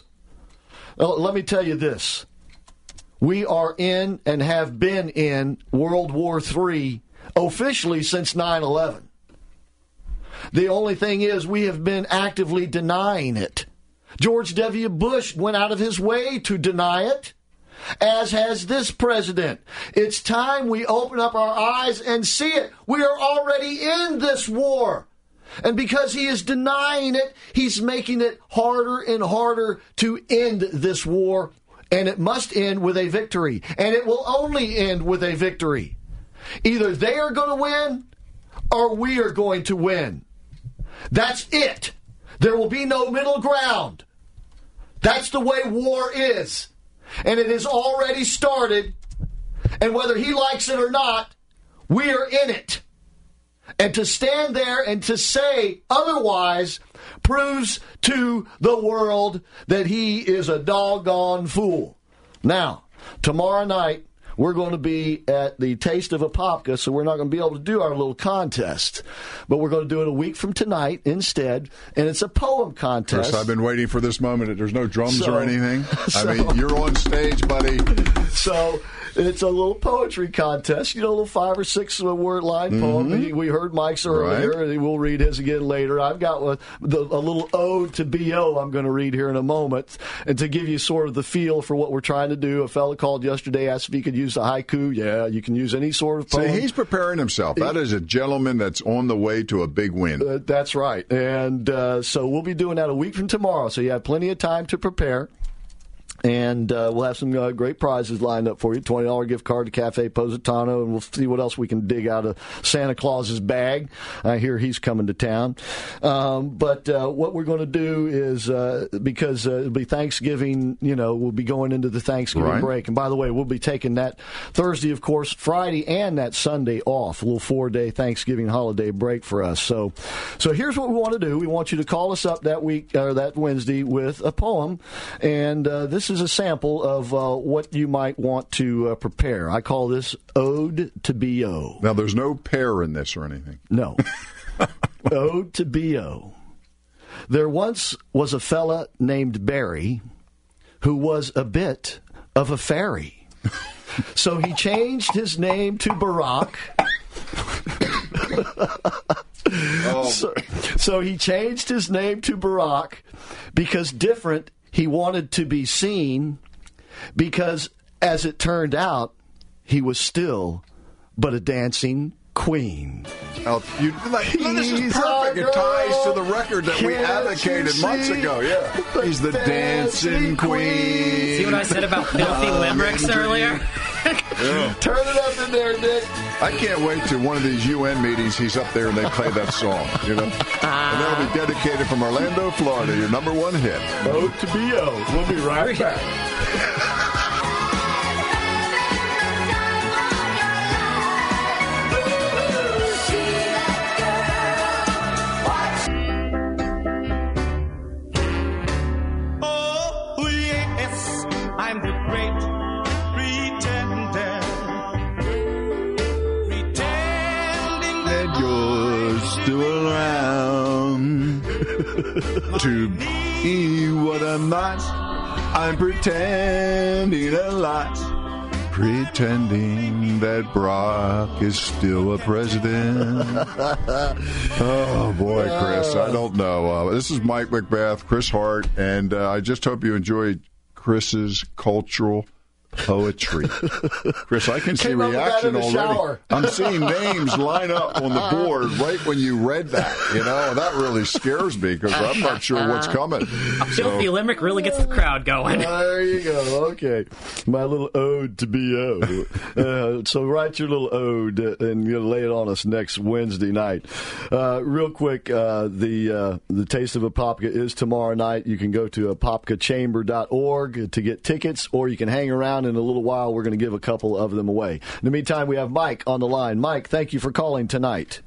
Well, let me tell you this. We are in and have been in World War Three officially since nine eleven. The only thing is we have been actively denying it. George W. Bush went out of his way to deny it, as has this president. It's time we open up our eyes and see it. We are already in this war. And because he is denying it, he's making it harder and harder to end this war. And it must end with a victory. And it will only end with a victory. Either they are going to win or we are going to win. That's it. There will be no middle ground. That's the way war is. And it has already started. And whether he likes it or not, we are in it. And to stand there and to say otherwise proves to the world that he is a doggone fool. Now, tomorrow night, we're going to be at the Taste of Apopka, so we're not going to be able to do our little contest. But we're going to do it a week from tonight instead, and it's a poem contest. Chris, I've been waiting for this moment. There's no drums so, or anything. So, I mean, you're on stage, buddy. So it's a little poetry contest, you know, a little five or six word line mm-hmm. poem. We heard Mike's earlier, right. and we'll read his again later. I've got a, the, a little ode to B O I'm going to read here in a moment, and to give you sort of the feel for what we're trying to do. A fellow called yesterday, asked if he could use a haiku. Yeah, you can use any sort of poem. See, he's preparing himself. That is a gentleman that's on the way to a big win. Uh, that's right. And uh, so we'll be doing that a week from tomorrow, so you have plenty of time to prepare. And uh, we'll have some uh, great prizes lined up for you. twenty dollars gift card to Cafe Positano, and we'll see what else we can dig out of Santa Claus's bag. I hear he's coming to town. Um, but uh, what we're going to do is, uh, because uh, it'll be Thanksgiving, you know, we'll be going into the Thanksgiving right. break. And by the way, we'll be taking that Thursday, of course, Friday, and that Sunday off. A little four-day Thanksgiving holiday break for us. So, so here's what we want to do. We want you to call us up that week, or that Wednesday, with a poem. And uh, this is is a sample of uh, what you might want to uh, prepare. I call this Ode to B O. Now, there's no pear in this or anything. No. Ode to B O. There once was a fella named Barry who was a bit of a fairy. So he changed his name to Barack. Oh. so, so he changed his name to Barack because different he wanted to be seen, because as it turned out, he was still but a dancing queen. Oh, you, like, this is perfect. It ties to the record that we advocated months ago. Yeah, he's the dancing queen. See what I said about filthy limericks earlier? Yeah. Turn it up in there, Nick. I can't wait to one of these U N meetings. He's up there and they play that song, you know, and that'll be dedicated from Orlando, Florida. Your number one hit. Ode to B O. We'll be right back. I'm the great pretender, pretending that you're still around to be what I'm not. I'm pretending a lot, pretending that Brock is still a president. Oh, boy, Chris, I don't know. Uh, this is Mike Macbeth, Chris Hart, and uh, I just hope you enjoyed Chris's cultural poetry. Chris, I can see Came up with that reaction in the already. shower. I'm seeing names line up on the board right when you read that. You know, that really scares me because I'm not sure what's coming. A filthy limerick really gets the crowd going. There you go. Okay. My little ode to B O. Uh, so write your little ode and you'll lay it on us next Wednesday night. Uh, real quick, uh, the uh, the Taste of Apopka is tomorrow night. You can go to apopka chamber dot org to get tickets, or you can hang around. In a little while, we're going to give a couple of them away. In the meantime, we have Mike on the line. Mike, thank you for calling tonight.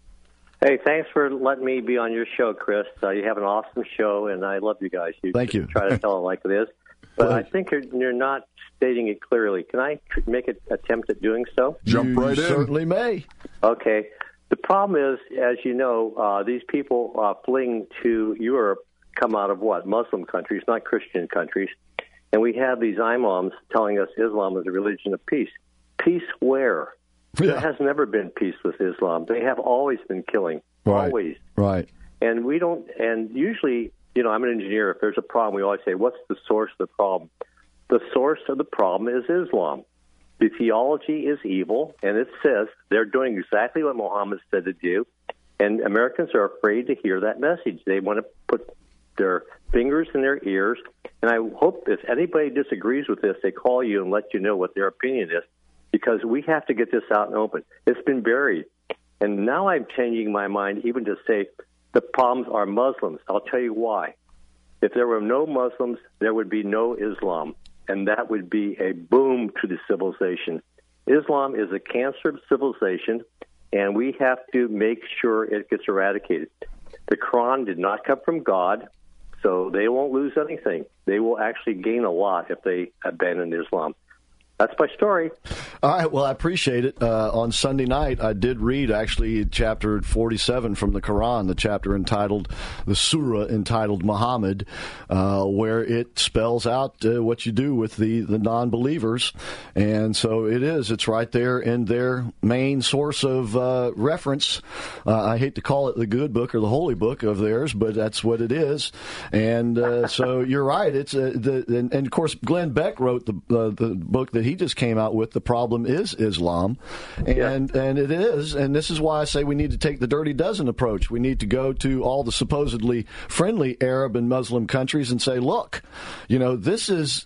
Hey, thanks for letting me be on your show, Chris. Uh, you have an awesome show, and I love you guys. You Thank you. Try to tell it like it is. But Well, I think you're, you're not stating it clearly. Can I tr- make an attempt at doing so? Jump you right in. certainly may. Okay. The problem is, as you know, uh, these people uh, fleeing to Europe come out of what? Muslim countries, not Christian countries. And we have these imams telling us Islam is a religion of peace. Peace where? Yeah. There has never been peace with Islam. They have always been killing. Right. Always. Right. And we don't, and usually, you know, I'm an engineer. If there's a problem, we always say, what's the source of the problem? The source of the problem is Islam. The theology is evil, and it says they're doing exactly what Muhammad said to do, and Americans are afraid to hear that message. They want to put their fingers in their ears, and I hope if anybody disagrees with this, they call you and let you know what their opinion is, because we have to get this out and open. It's been buried, and now I'm changing my mind even to say the problems are Muslims. I'll tell you why. If there were no Muslims, there would be no Islam, and that would be a boom to the civilization. Islam is a cancer of civilization, and we have to make sure it gets eradicated. The Quran did not come from God, so they won't lose anything. They will actually gain a lot if they abandon Islam. That's my story. All right. Well, I appreciate it. Uh, on Sunday night, I did read actually chapter forty-seven from the Quran, the chapter entitled, the surah entitled Muhammad, uh, where it spells out uh, what you do with the, the non-believers. And so it is. It's right there in their main source of uh, reference. Uh, I hate to call it the good book or the holy book of theirs, but that's what it is. And uh, so you're right. It's uh, the and, and, of course, Glenn Beck wrote the, uh, the book that he just came out with. The problem is Islam, and yeah. and it is, and this is why I say we need to take the Dirty Dozen approach. We need to go to all the supposedly friendly Arab and Muslim countries and say, look, you know, this is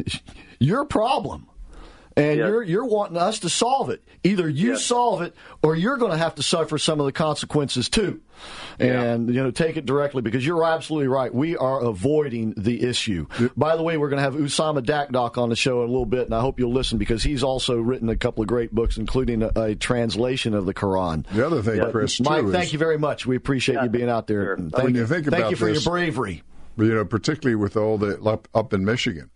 your problem. And yes. you're you're wanting us to solve it. Either you yes. solve it, or you're going to have to suffer some of the consequences too. And yeah. you know, take it directly, because you're absolutely right. We are avoiding the issue. Yep. By the way, we're going to have Usama Dakdok on the show in a little bit, and I hope you'll listen, because he's also written a couple of great books, including a, a translation of the Quran. The other thing, but, Chris, Mike, too, thank is, you very much. We appreciate yeah, you being out there. sure. And when thank you think thank about you for this, your bravery. You know, particularly with all the up, up in Michigan.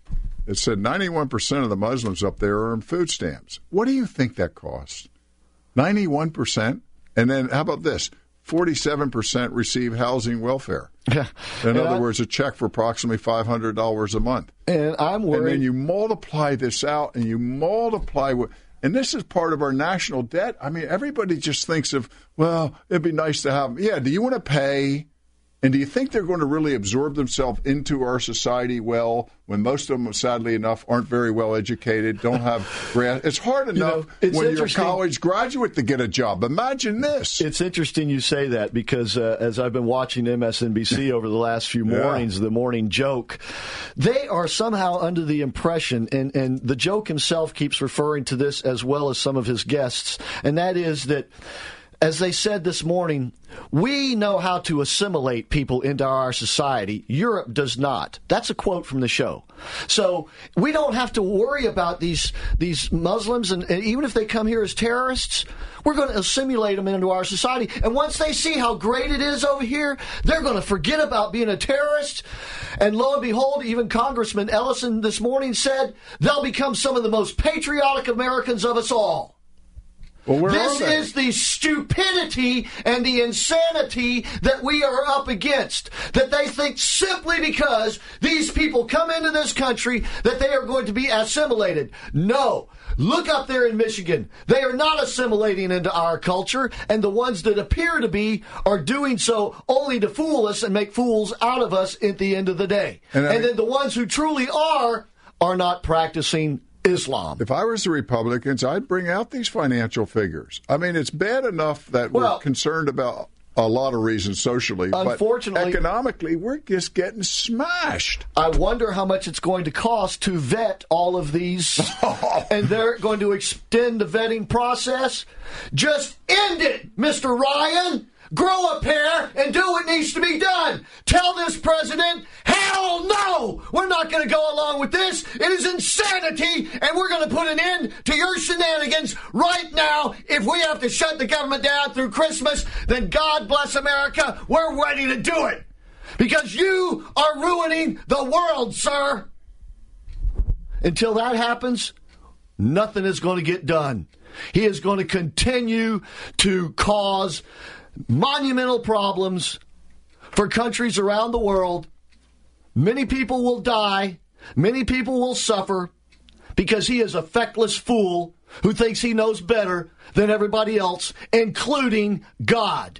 It said ninety-one percent of the Muslims up there are on food stamps. What do you think that costs? ninety-one percent? And then how about this? forty-seven percent receive housing welfare. Yeah. In And other I- words, a check for approximately five hundred dollars a month. And I'm worried. And then you multiply this out and you multiply what. And this is part of our national debt. I mean, everybody just thinks of, well, it'd be nice to have. Yeah, do you want to pay? And do you think they're going to really absorb themselves into our society well when most of them, sadly enough, aren't very well educated, don't have grant? It's hard enough know, it's when you're a interesting. college graduate to get a job. Imagine this. It's interesting you say that because uh, as I've been watching M S N B C over the last few Yeah. mornings, the morning joke, they are somehow under the impression, and, and the joke himself keeps referring to this as well as some of his guests, and that is that, as they said this morning, we know how to assimilate people into our society. Europe does not. That's a quote from the show. So we don't have to worry about these these Muslims, and, and even if they come here as terrorists, we're going to assimilate them into our society. And once they see how great it is over here, they're going to forget about being a terrorist. And lo and behold, even Congressman Ellison this morning said they'll become some of the most patriotic Americans of us all. Well, where This are they? is the stupidity and the insanity that we are up against. That they think simply because these people come into this country that they are going to be assimilated. No. Look up there in Michigan. They are not assimilating into our culture, and the ones that appear to be are doing so only to fool us and make fools out of us at the end of the day. And And, I- then the ones who truly are are not practicing Islam. If I was the Republicans, I'd bring out these financial figures. I mean, it's bad enough that Well- we're concerned about a lot of reasons socially, Unfortunately- but economically, we're just getting smashed. I wonder how much it's going to cost to vet all of these, and they're going to extend the vetting process. Just end it, Mister Ryan. Grow a pair and do what needs to be done. Tell this president, hell no, we're not going to go along with this. It is insanity, and we're going to put an end to your shenanigans right now. If we have to shut the government down through Christmas, then God bless America, we're ready to do it. Because you are ruining the world, sir. Until that happens, nothing is going to get done. He is going to continue to cause monumental problems for countries around the world. Many people will die. Many people will suffer because he is a feckless fool who thinks he knows better than everybody else, including God.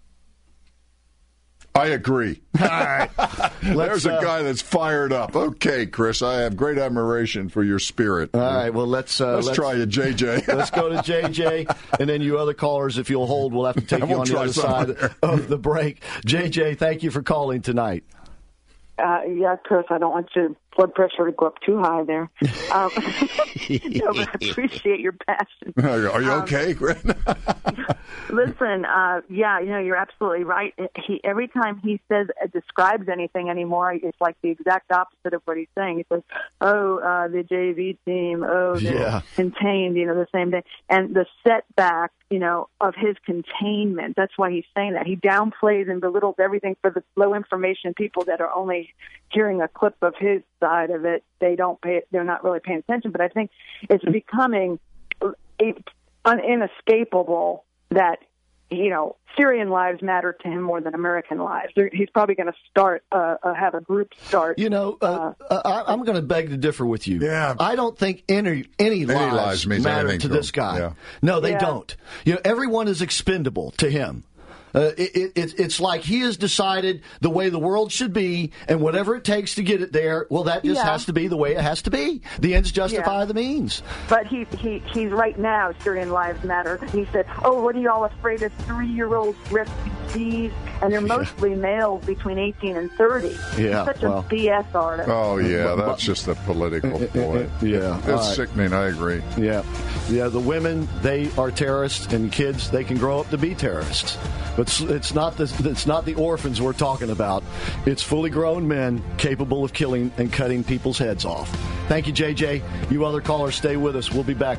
I agree. All right. There's a uh, guy that's fired up. Okay, Chris, I have great admiration for your spirit. All right, well, let's... Uh, let's, let's try it, J J. Let's go to J J, and then you other callers, if you'll hold, we'll have to take you We'll on the try other side somewhere. of the break. J J, thank you for calling tonight. Uh, yeah, Chris, I don't want your blood pressure to go up too high there. Um, no, but I appreciate your passion. Are you Um, okay, Chris? Listen, uh, yeah, you know, you're absolutely right. He, every time he says, uh, describes anything anymore, it's like the exact opposite of what he's saying. He says, oh, uh, the J V team, oh, they're Yeah. contained, you know, the same thing. And the setback, you know, of his containment, that's why he's saying that. He downplays and belittles everything for the low information people that are only hearing a clip of his side of it. They don't pay, they're not really paying attention. But I think it's becoming a, un, inescapable that, you know, Syrian lives matter to him more than American lives. There- He's probably going to start, uh, uh, have a group start. You know, uh, uh, I, I'm going to beg to differ with you. Yeah. I don't think any any, lives, lives means matter anything to to this him. guy. Yeah. No, they Yeah. don't. You know, everyone is expendable to him. Uh, it, it, it, it's like he has decided the way the world should be, and whatever it takes to get it there, well, that just Yeah. has to be the way it has to be. The ends justify Yeah. the means. But he, he, he's right now, Syrian lives matter. He said, oh, what are y'all afraid of three-year-old refugees? And they're mostly males between eighteen and thirty. Yeah, Such well. a B S artist. Oh, yeah, that's just a political point. Yeah, It's all right. sickening, I agree. Yeah. Yeah, the women, they are terrorists, and kids, they can grow up to be terrorists. But it's- it's not the, it's not the orphans we're talking about. It's fully grown men capable of killing and cutting people's heads off. Thank you, J J. You other callers, stay with us. We'll be back.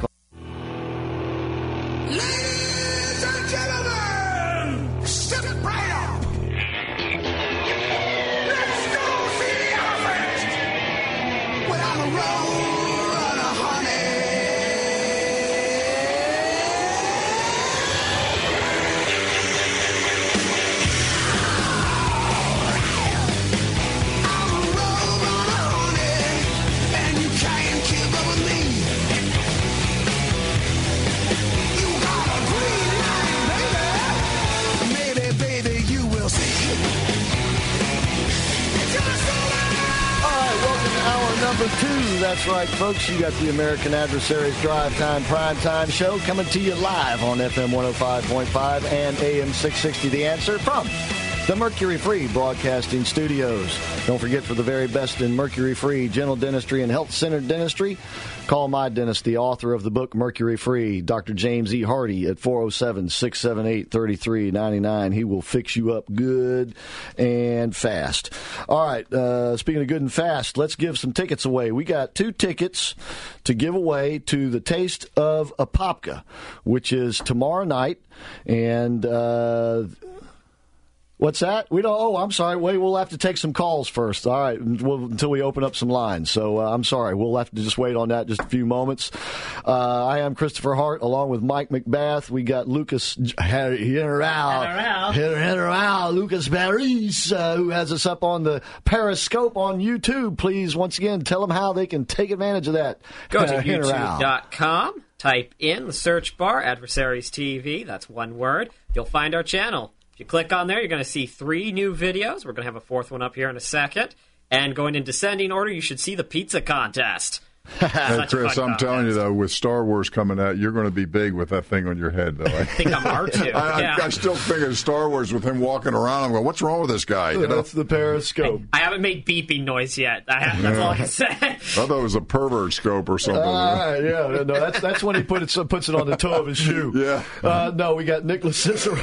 Ladies and gentlemen, step right up. Let's go see the elephant. When on a roll, runner, honey. I'm a roll runner, honey, and you can't keep up with me. You got a green light, baby. Maybe, baby, you will see. All right, welcome to hour number two. That's right, folks. You got the American Adversaries Drive Time Prime Time Show coming to you live on F M one oh five point five and A M six sixty The Answer from the Mercury Free Broadcasting Studios. Don't forget, for the very best in Mercury Free General Dentistry and Health Centered Dentistry, call my dentist, the author of the book Mercury Free, Doctor James E. Hardy, at four oh seven, six seven eight, three three nine nine. He will fix you up good and fast. All right, uh, speaking of good and fast, let's give some tickets away. We got two tickets to give away to the Taste of Apopka, which is tomorrow night, and... Uh, What's that? We don't. Oh, I'm sorry. Wait, we'll have to take some calls first. All right, we'll, until we open up some lines. So uh, I'm sorry. We'll have to just wait on that just a few moments. Uh, I am Christopher Hart, along with Mike McBath. We got Lucas General, General Lucas Barris, uh, who has us up on the Periscope on YouTube. Please, once again, tell them how they can take advantage of that. Go to uh, YouTube dot com. Type in the search bar Adversaries T V. That's one word. You'll find our channel. If you click on there, you're going to see three new videos. We're going to have a fourth one up here in a second. And going in descending order, you should see the pizza contest. Hey, Chris, I'm telling you, though, with Star Wars coming out, you're going to be big with that thing on your head, though. I think I'm R two. I, yeah. I, I still think of Star Wars with him walking around. I'm going, what's wrong with this guy? You know? That's the Periscope. I, I haven't made beeping noise yet. I have, that's Yeah. all I can say. I thought it was a pervert scope or something. All right, yeah, no, that's that's when he put it, puts it on the toe of his shoe. Yeah. Uh, no, we got Nicholas Cicero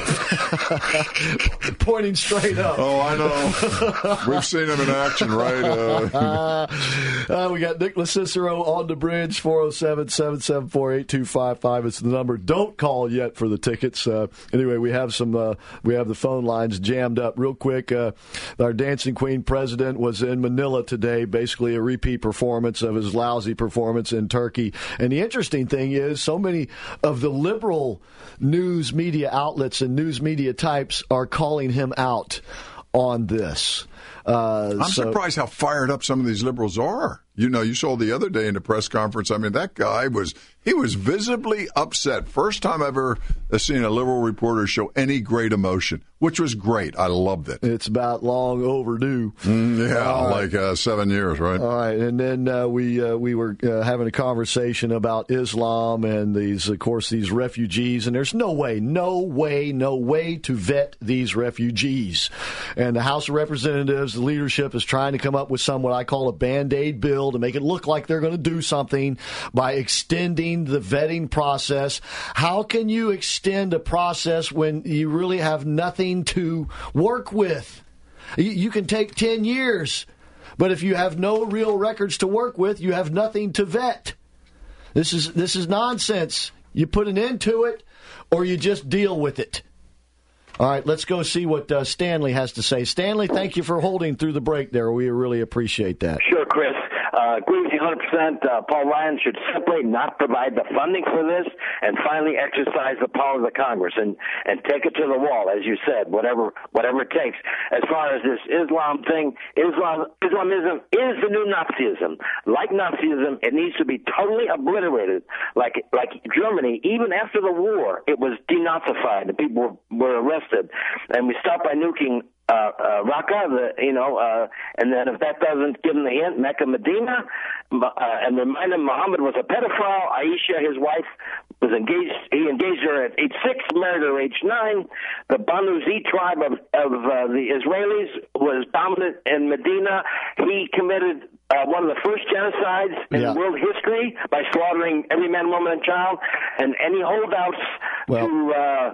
pointing straight up. Oh, I know. We've seen him in action, right? Uh, uh, we got Nicholas Cicero on the bridge. four oh seven, seven seven four, eight two five five is the number. Don't call yet for the tickets. Uh, anyway, we have some. Uh, we have the phone lines jammed up real quick. Uh, our Dancing Queen president was in Manila today, basically a repeat performance of his lousy performance in Turkey. And the interesting thing is, so many of the liberal news media outlets and news media types are calling him out on this. Uh, I'm so, surprised how fired up some of these liberals are. You know, you saw the other day in the press conference. I mean, that guy was, he was visibly upset. First time I've ever seen a liberal reporter show any great emotion, which was great. I loved it. It's about long overdue. Mm, yeah, uh, like uh, seven years, right? All right, and then uh, we uh, we were uh, having a conversation about Islam and these, of course, these refugees. And there's no way, no way, no way to vet these refugees. And the House of Representatives, the leadership is trying to come up with some what I call a Band-Aid bill to make it look like they're going to do something by extending the vetting process. How can you extend a process when you really have nothing to work with? You can take ten years, but if you have no real records to work with, you have nothing to vet. This is this is nonsense. You put an end to it, or you just deal with it. All right, let's go see what uh, Stanley has to say. Stanley, thank you for holding through the break there. We really appreciate that. Sure, Chris. Uh, agree with you one hundred percent. Uh, Paul Ryan should simply not provide the funding for this and finally exercise the power of the Congress and, and take it to the wall, as you said, whatever whatever it takes. As far as this Islam thing, Islam Islamism is the new Nazism. Like Nazism, it needs to be totally obliterated. Like like Germany, even after the war, it was denazified. The people were, were arrested. And we stopped by nuking Uh, uh, Raqqa, the, you know, uh, and then if that doesn't give him the hint, Mecca, Medina, uh, and remind him Muhammad was a pedophile. Aisha, his wife, was engaged. He engaged her at age six, married her at age nine. The Banu Z tribe of, of uh, the Israelis was dominant in Medina. He committed uh, one of the first genocides in yeah. world history by slaughtering every man, woman, and child. And any holdouts well, to uh,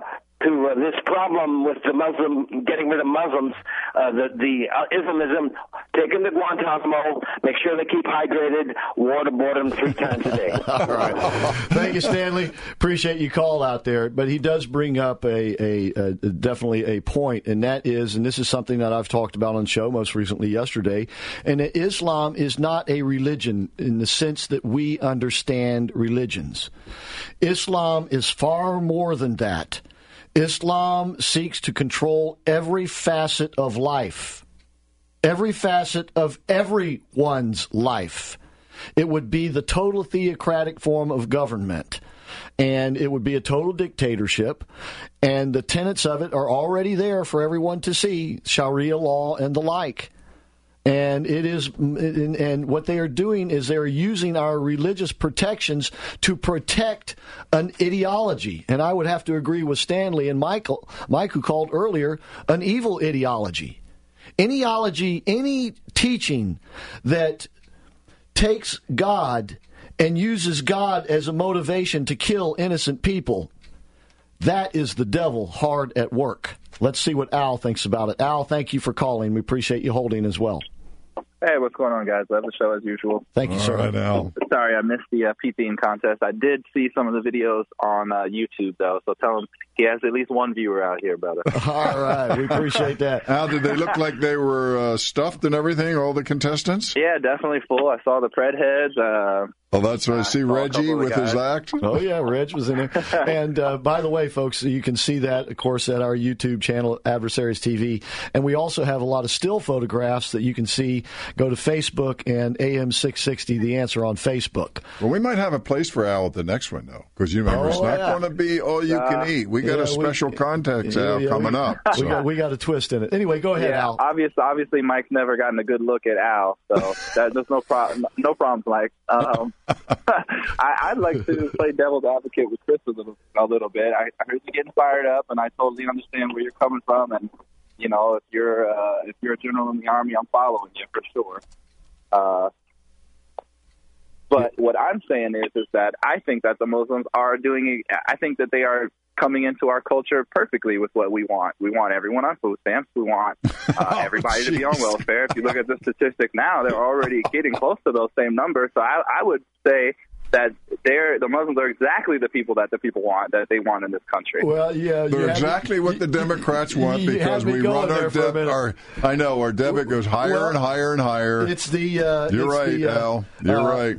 to uh, this problem with the Muslim, getting rid of Muslims, uh, the, the uh, Islamism, take them to Guantanamo, make sure they keep hydrated, waterboard them three times a day. All right. Thank you, Stanley. Appreciate you call out there. But he does bring up a, a, a definitely a point, and that is, and this is something that I've talked about on the show most recently yesterday, and that Islam is not a religion in the sense that we understand religions. Islam is far more than that. Islam seeks to control every facet of life, every facet of everyone's life. It would be the total theocratic form of government, and it would be a total dictatorship, and the tenets of it are already there for everyone to see, Sharia law and the like. And it is, and, and what they are doing is they're using our religious protections to protect an ideology. And I would have to agree with Stanley and Michael, Mike, who called earlier, an evil ideology. Ideology, any teaching that takes God and uses God as a motivation to kill innocent people, that is the devil hard at work. Let's see what Al thinks about it. Al, thank you for calling. We appreciate you holding as well. Hey, what's going on, guys? Love the show as usual. Thank you, All sir. right, Al. Sorry, I missed the uh, P-theme contest. I did see some of the videos on uh, YouTube, though, so tell him he has at least one viewer out here, brother. All right, we appreciate that. Al, did they look like they were uh, stuffed and everything, all the contestants? Yeah, definitely full. I saw the Pred heads. Uh, Oh, that's what I see saw a couple Reggie of the with his guys. act. Oh, yeah, Reg was in there. And uh, by the way, folks, you can see that, of course, at our YouTube channel, Adversaries T V. And we also have a lot of still photographs that you can see. Go to Facebook and A M six sixty, The Answer on Facebook. Well, we might have a place for Al at the next one, though, because you remember it's Oh, not yeah. going to be all you can Uh, eat. We got yeah, a special we- context, yeah, Al, yeah, coming we- up. We So. got, we got a twist in it. Anyway, go ahead, yeah, Al. obviously, obviously, Mike's never gotten a good look at Al, so that, there's no problem. No problems, Mike. Um, I, I'd like to play devil's advocate with Chris a little, a little bit. I, I heard you getting fired up, and I totally understand where you're coming from. And you know, if you're uh, if you're a general in the Army, I'm following you for sure. Uh, but what I'm saying is, is that I think that the Muslims are doing. I think that they are coming into our culture perfectly with what we want. We want everyone on food stamps. We want uh, everybody to be on welfare. If you look at the statistics now, they're already getting close to those same numbers. So I, I would say that they're the Muslims are exactly the people that the people want, that they want in this country. Well, yeah, you They're had exactly me- what the Democrats want you because had me we going run our there for a debit. minute. Our, I know our debit goes higher Well, and higher and higher. It's the. Uh, You're it's right, the, uh, Al. You're uh, right.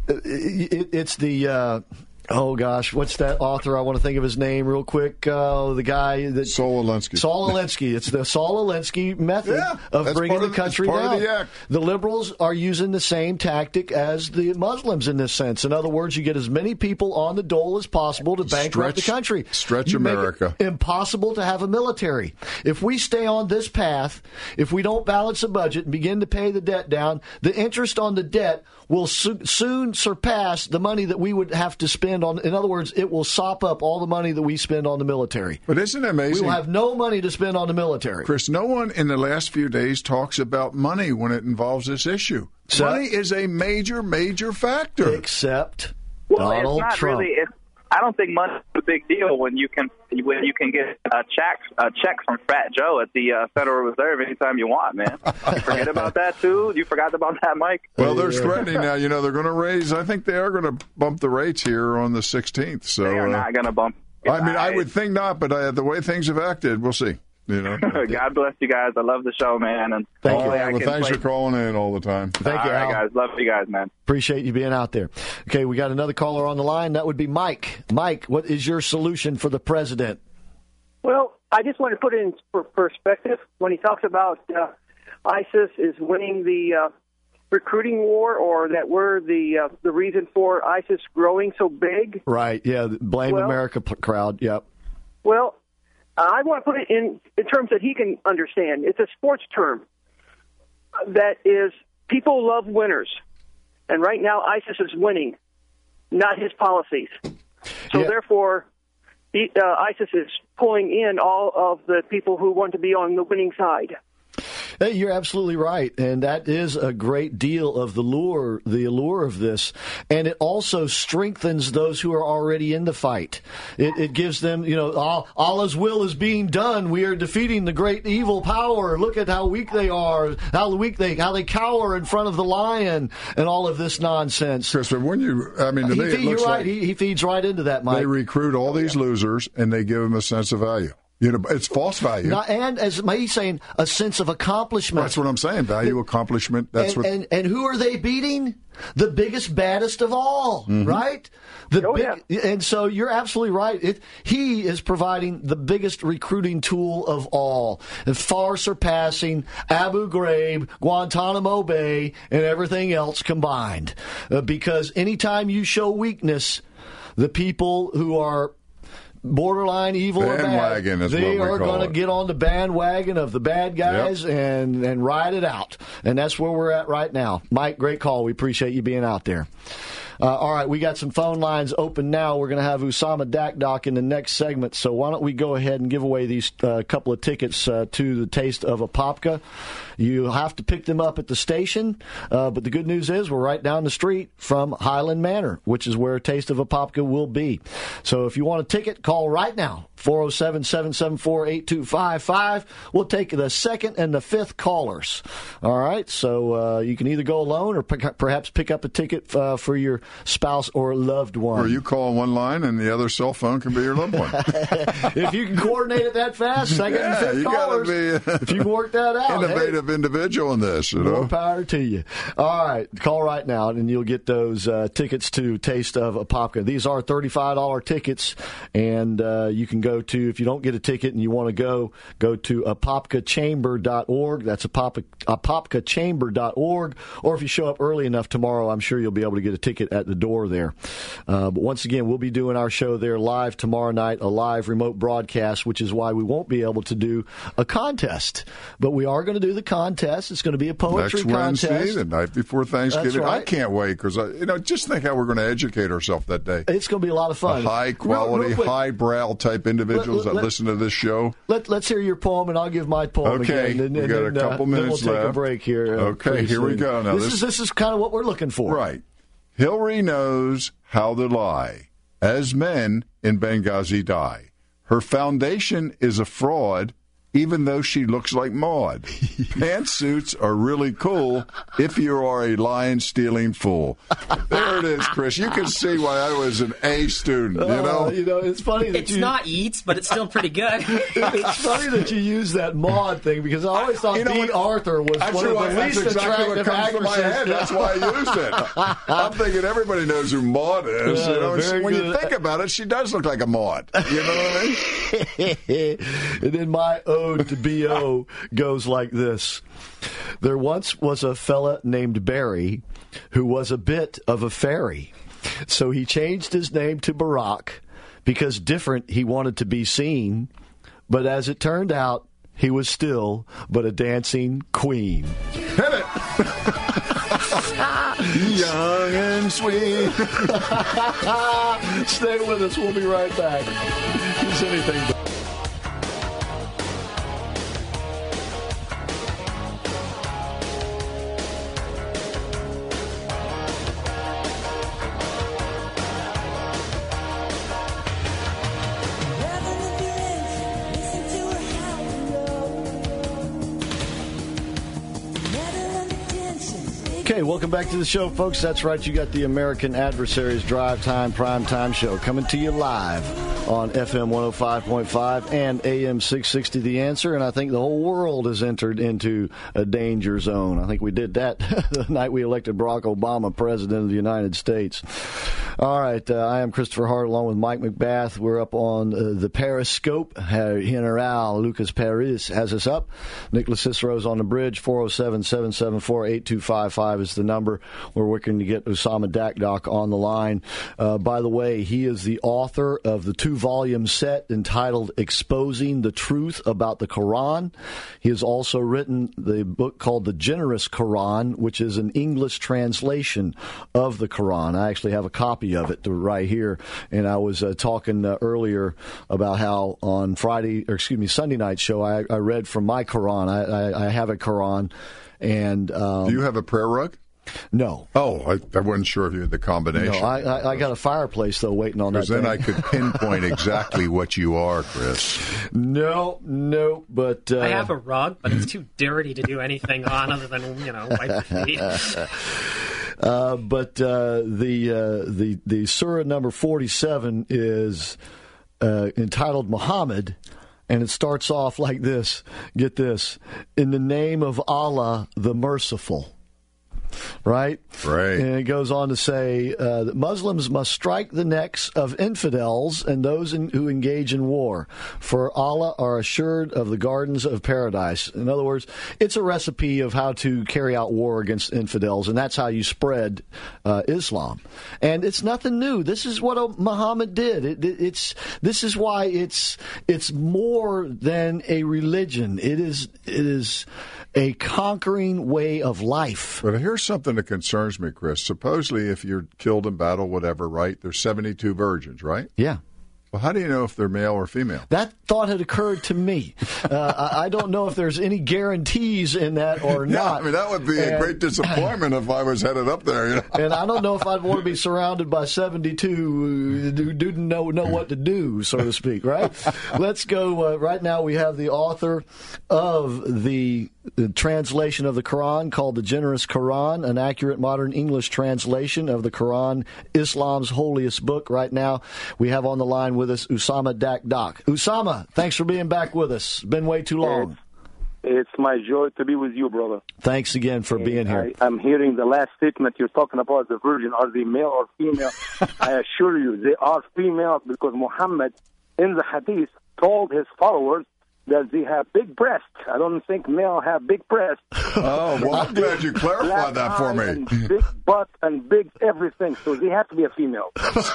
It, it's the. Uh, Oh gosh, what's that author? I want to think of his name real quick. Uh, the guy that Saul Alinsky. Saul Alinsky. It's the Saul Alinsky method Yeah, of that's bringing part the of- country it's part down. of the act. The liberals are using the same tactic as the Muslims in this sense. In other words, you get as many people on the dole as possible to bankrupt Stretch- the country. stretch You make it America. impossible to have a military. If we stay on this path, if we don't balance the budget and begin to pay the debt down, the interest on the debt will so- soon surpass the money that we would have to spend on. In other words, it will sop up all the money that we spend on the military. But isn't it We amazing? will have no money to spend on the military. Chris, no one in the last few days talks about money when it involves this issue. So- money is a major, major factor. Except Well, Donald it's not Trump. really. It's, I don't think money's a big deal when you can when you can get a check a check from Fat Joe at the uh, Federal Reserve anytime you want, man. You forget about that too. You forgot about that, Mike. Well, they're threatening now. You know, they're going to raise. I think they are going to bump the rates here on the sixteenth. So, They are uh, not going to bump. I mean, I would think not, but uh, the way things have acted, we'll see. You know. God bless you guys. I love the show, man. And Thank you. All hopefully right, I well, can thanks play- for calling in all the time. Thank you, All right, Al. guys. Love you guys, man. Appreciate you being out there. Okay, we got another caller on the line. That would be Mike. Mike, what is your solution for the president? Well, I just want to put it in per- perspective. When he talks about uh, ISIS is winning the uh, recruiting war, or that we're the uh, the reason for ISIS growing so big. Right, yeah, the Blame Well- America p- crowd, yep. Well, I want to put it in, in terms that he can understand. It's a sports term that is, people love winners. And right now, ISIS is winning, not his policies. So Yeah. therefore, he, uh, ISIS is pulling in all of the people who want to be on the winning side. Hey, you're absolutely right, and that is a great deal of the lure, the allure of this, and it also strengthens those who are already in the fight. It, it gives them, you know, all, Allah's will is being done. We are defeating the great evil power. Look at how weak they are, how weak they, how they cower in front of the lion, and all of this nonsense. Chris, but when you, I mean, to he me, feed, it looks you're right. like He, he feeds right into that, Mike. they recruit all these losers and they give them a sense of value. You know, it's false value. Not, and as he's saying, a sense of accomplishment. That's what I'm saying. Value, accomplishment. That's and, what. And, and who are they beating? The biggest, baddest of all, Mm-hmm. right? The Oh, big, yeah. And so you're absolutely right. It, he is providing the biggest recruiting tool of all, and far surpassing Abu Ghraib, Guantanamo Bay, and everything else combined. Uh, because anytime you show weakness, the people who are borderline evil or bad, Bandwagon is they what we are call going to it. get on the bandwagon of the bad guys Yep. and, and ride it out. And that's where we're at right now. Mike, great call. We appreciate you being out there. Uh, all right, we got some phone lines open now. We're going to have Usama Dakdock in the next segment. So why don't we go ahead and give away these uh, couple of tickets uh, to the Taste of Apopka. You have to pick them up at the station, uh, but the good news is we're right down the street from Highland Manor, which is where Taste of Apopka will be. So if you want a ticket, call right now, four oh seven, seven seven four, eight two five five. We'll take the second and the fifth callers. All right, so uh, you can either go alone or pick, perhaps pick up a ticket uh, for your spouse or loved one. Or you call one line and the other cell phone can be your loved one. If you can coordinate it that fast, second Yeah, and fifth you gotta callers, be, uh, if you can work that out, Innovative individual in this, you hey, know. more power to you. All right, call right now, and you'll get those uh, tickets to Taste of Apopka. These are thirty-five dollars tickets, and uh, you can go to, if you don't get a ticket and you want to go, go to apopka chamber dot org. That's apopka, apopka chamber dot org. Or if you show up early enough tomorrow, I'm sure you'll be able to get a ticket at the door there. Uh, but once again, we'll be doing our show there live tomorrow night, a live remote broadcast, which is why we won't be able to do a contest. But we are going to do the contest. It's going to be a poetry Next Wednesday, contest. the night before Thanksgiving. That's right. I can't wait because, you know, just think how we're going to educate ourselves that day. It's going to be a lot of fun. The high quality, Real- real quick, highbrow type individuals Let- let- that listen to this show. Let, let's hear your poem, and I'll give my poem Okay, again. And, we and got a then, uh, couple then minutes we'll take a left. break here. uh, Okay, pretty here we soon. go. Now this, this- is this is kind of what we're looking for. Right. Hillary knows how to lie, as men in Benghazi die. Her foundation is a fraud, even though she looks like Maud. Pantsuits are really cool if you are a lion-stealing fool. There it is, Chris. You can see why I was an A student, you know? Uh, you know, it's funny that It's you. not Eats, but it's still pretty good. It's funny that you use that Maud thing because I always thought You know Bea what? Arthur was That's, one of why, the that's least exactly what attractive comes to my head. actresses. That's why I used it. I'm thinking everybody knows who Maud is. Yeah, you know? very When you good. think about it, she does look like a Maud. You know what I mean? And then my ode to B O goes like this. There once was a fella named Barry who was a bit of a fairy. So he changed his name to Barack because different he wanted to be seen. But as it turned out, he was still but a dancing queen. Hit it. Young and sweet. Stay with us. We'll be right back. Is anything but Okay, welcome back to the show, folks. That's right. You got the American Adversaries Drive Time Prime Time Show coming to you live on F M one oh five point five and A M six sixty The Answer. And I think the whole world has entered into a danger zone. I think we did that the night we elected Barack Obama president of the United States. All right, uh, I am Christopher Hart along with Mike McBath. We're up on uh, the Periscope. Uh, General Lucas Paris has us up. Nicholas Cicero's on the bridge. four oh seven, seven seven four, eight two five five is the number. We're working to get Usama Dakdock on the line. Uh, by the way, he is the author of the two-volume set entitled Exposing the Truth About the Quran. He has also written the book called The Generous Quran, which is an English translation of the Quran. I actually have a copy copy of it to right here. And I was uh, talking uh, earlier about how on Friday, or excuse me, Sunday night show, I, I read from my Quran. I, I, I have a Quran. And um, do you have a prayer rug? No. Oh, I, I wasn't sure if you had the combination. No, I, I, I got a fireplace, though, waiting on that. Because then thing. I could pinpoint exactly what you are, Chris. No, no, but... Uh, I have a rug, but it's too dirty to do anything on other than, you know, wipe your feet. uh, but uh, the, uh, the, the surah number forty-seven is uh, entitled Muhammad, and it starts off like this. Get this. In the name of Allah, the Merciful. Right? Right. And it goes on to say uh, that Muslims must strike the necks of infidels and those in, who engage in war, for Allah are assured of the gardens of paradise. In other words, it's a recipe of how to carry out war against infidels, and that's how you spread uh, Islam. And it's nothing new. This is what Muhammad did. It, it, it's this is why it's it's more than a religion. It is it is a conquering way of life. But here's something that concerns me, Chris. Supposedly, if you're killed in battle, whatever, right, there's seventy-two virgins, right? Yeah. Well, how do you know if they're male or female? That thought had occurred to me. Uh, I, I don't know if there's any guarantees in that or Yeah, not. I mean, that would be and, a great disappointment if I was headed up there. You know? And I don't know if I'd want to be surrounded by seventy-two who didn't know, know what to do, so to speak, right? Let's go. Uh, right now we have the author of the, the translation of the Quran called The Generous Quran, an accurate modern English translation of the Quran, Islam's holiest book. Right now we have on the line with us Usama Dak Doc. Usama, thanks for being back with us. It's been way too long. It's my joy to be with you, brother. Thanks again for and being here. I, I'm hearing the last statement you're talking about the virgin. Are they male or female? I assure you, they are female because Muhammad, in the hadith, told his followers that they have big breasts. I don't think male have big breasts. Oh, well, I'm glad you clarified that for me. And big butt and big everything, so they have to be a female.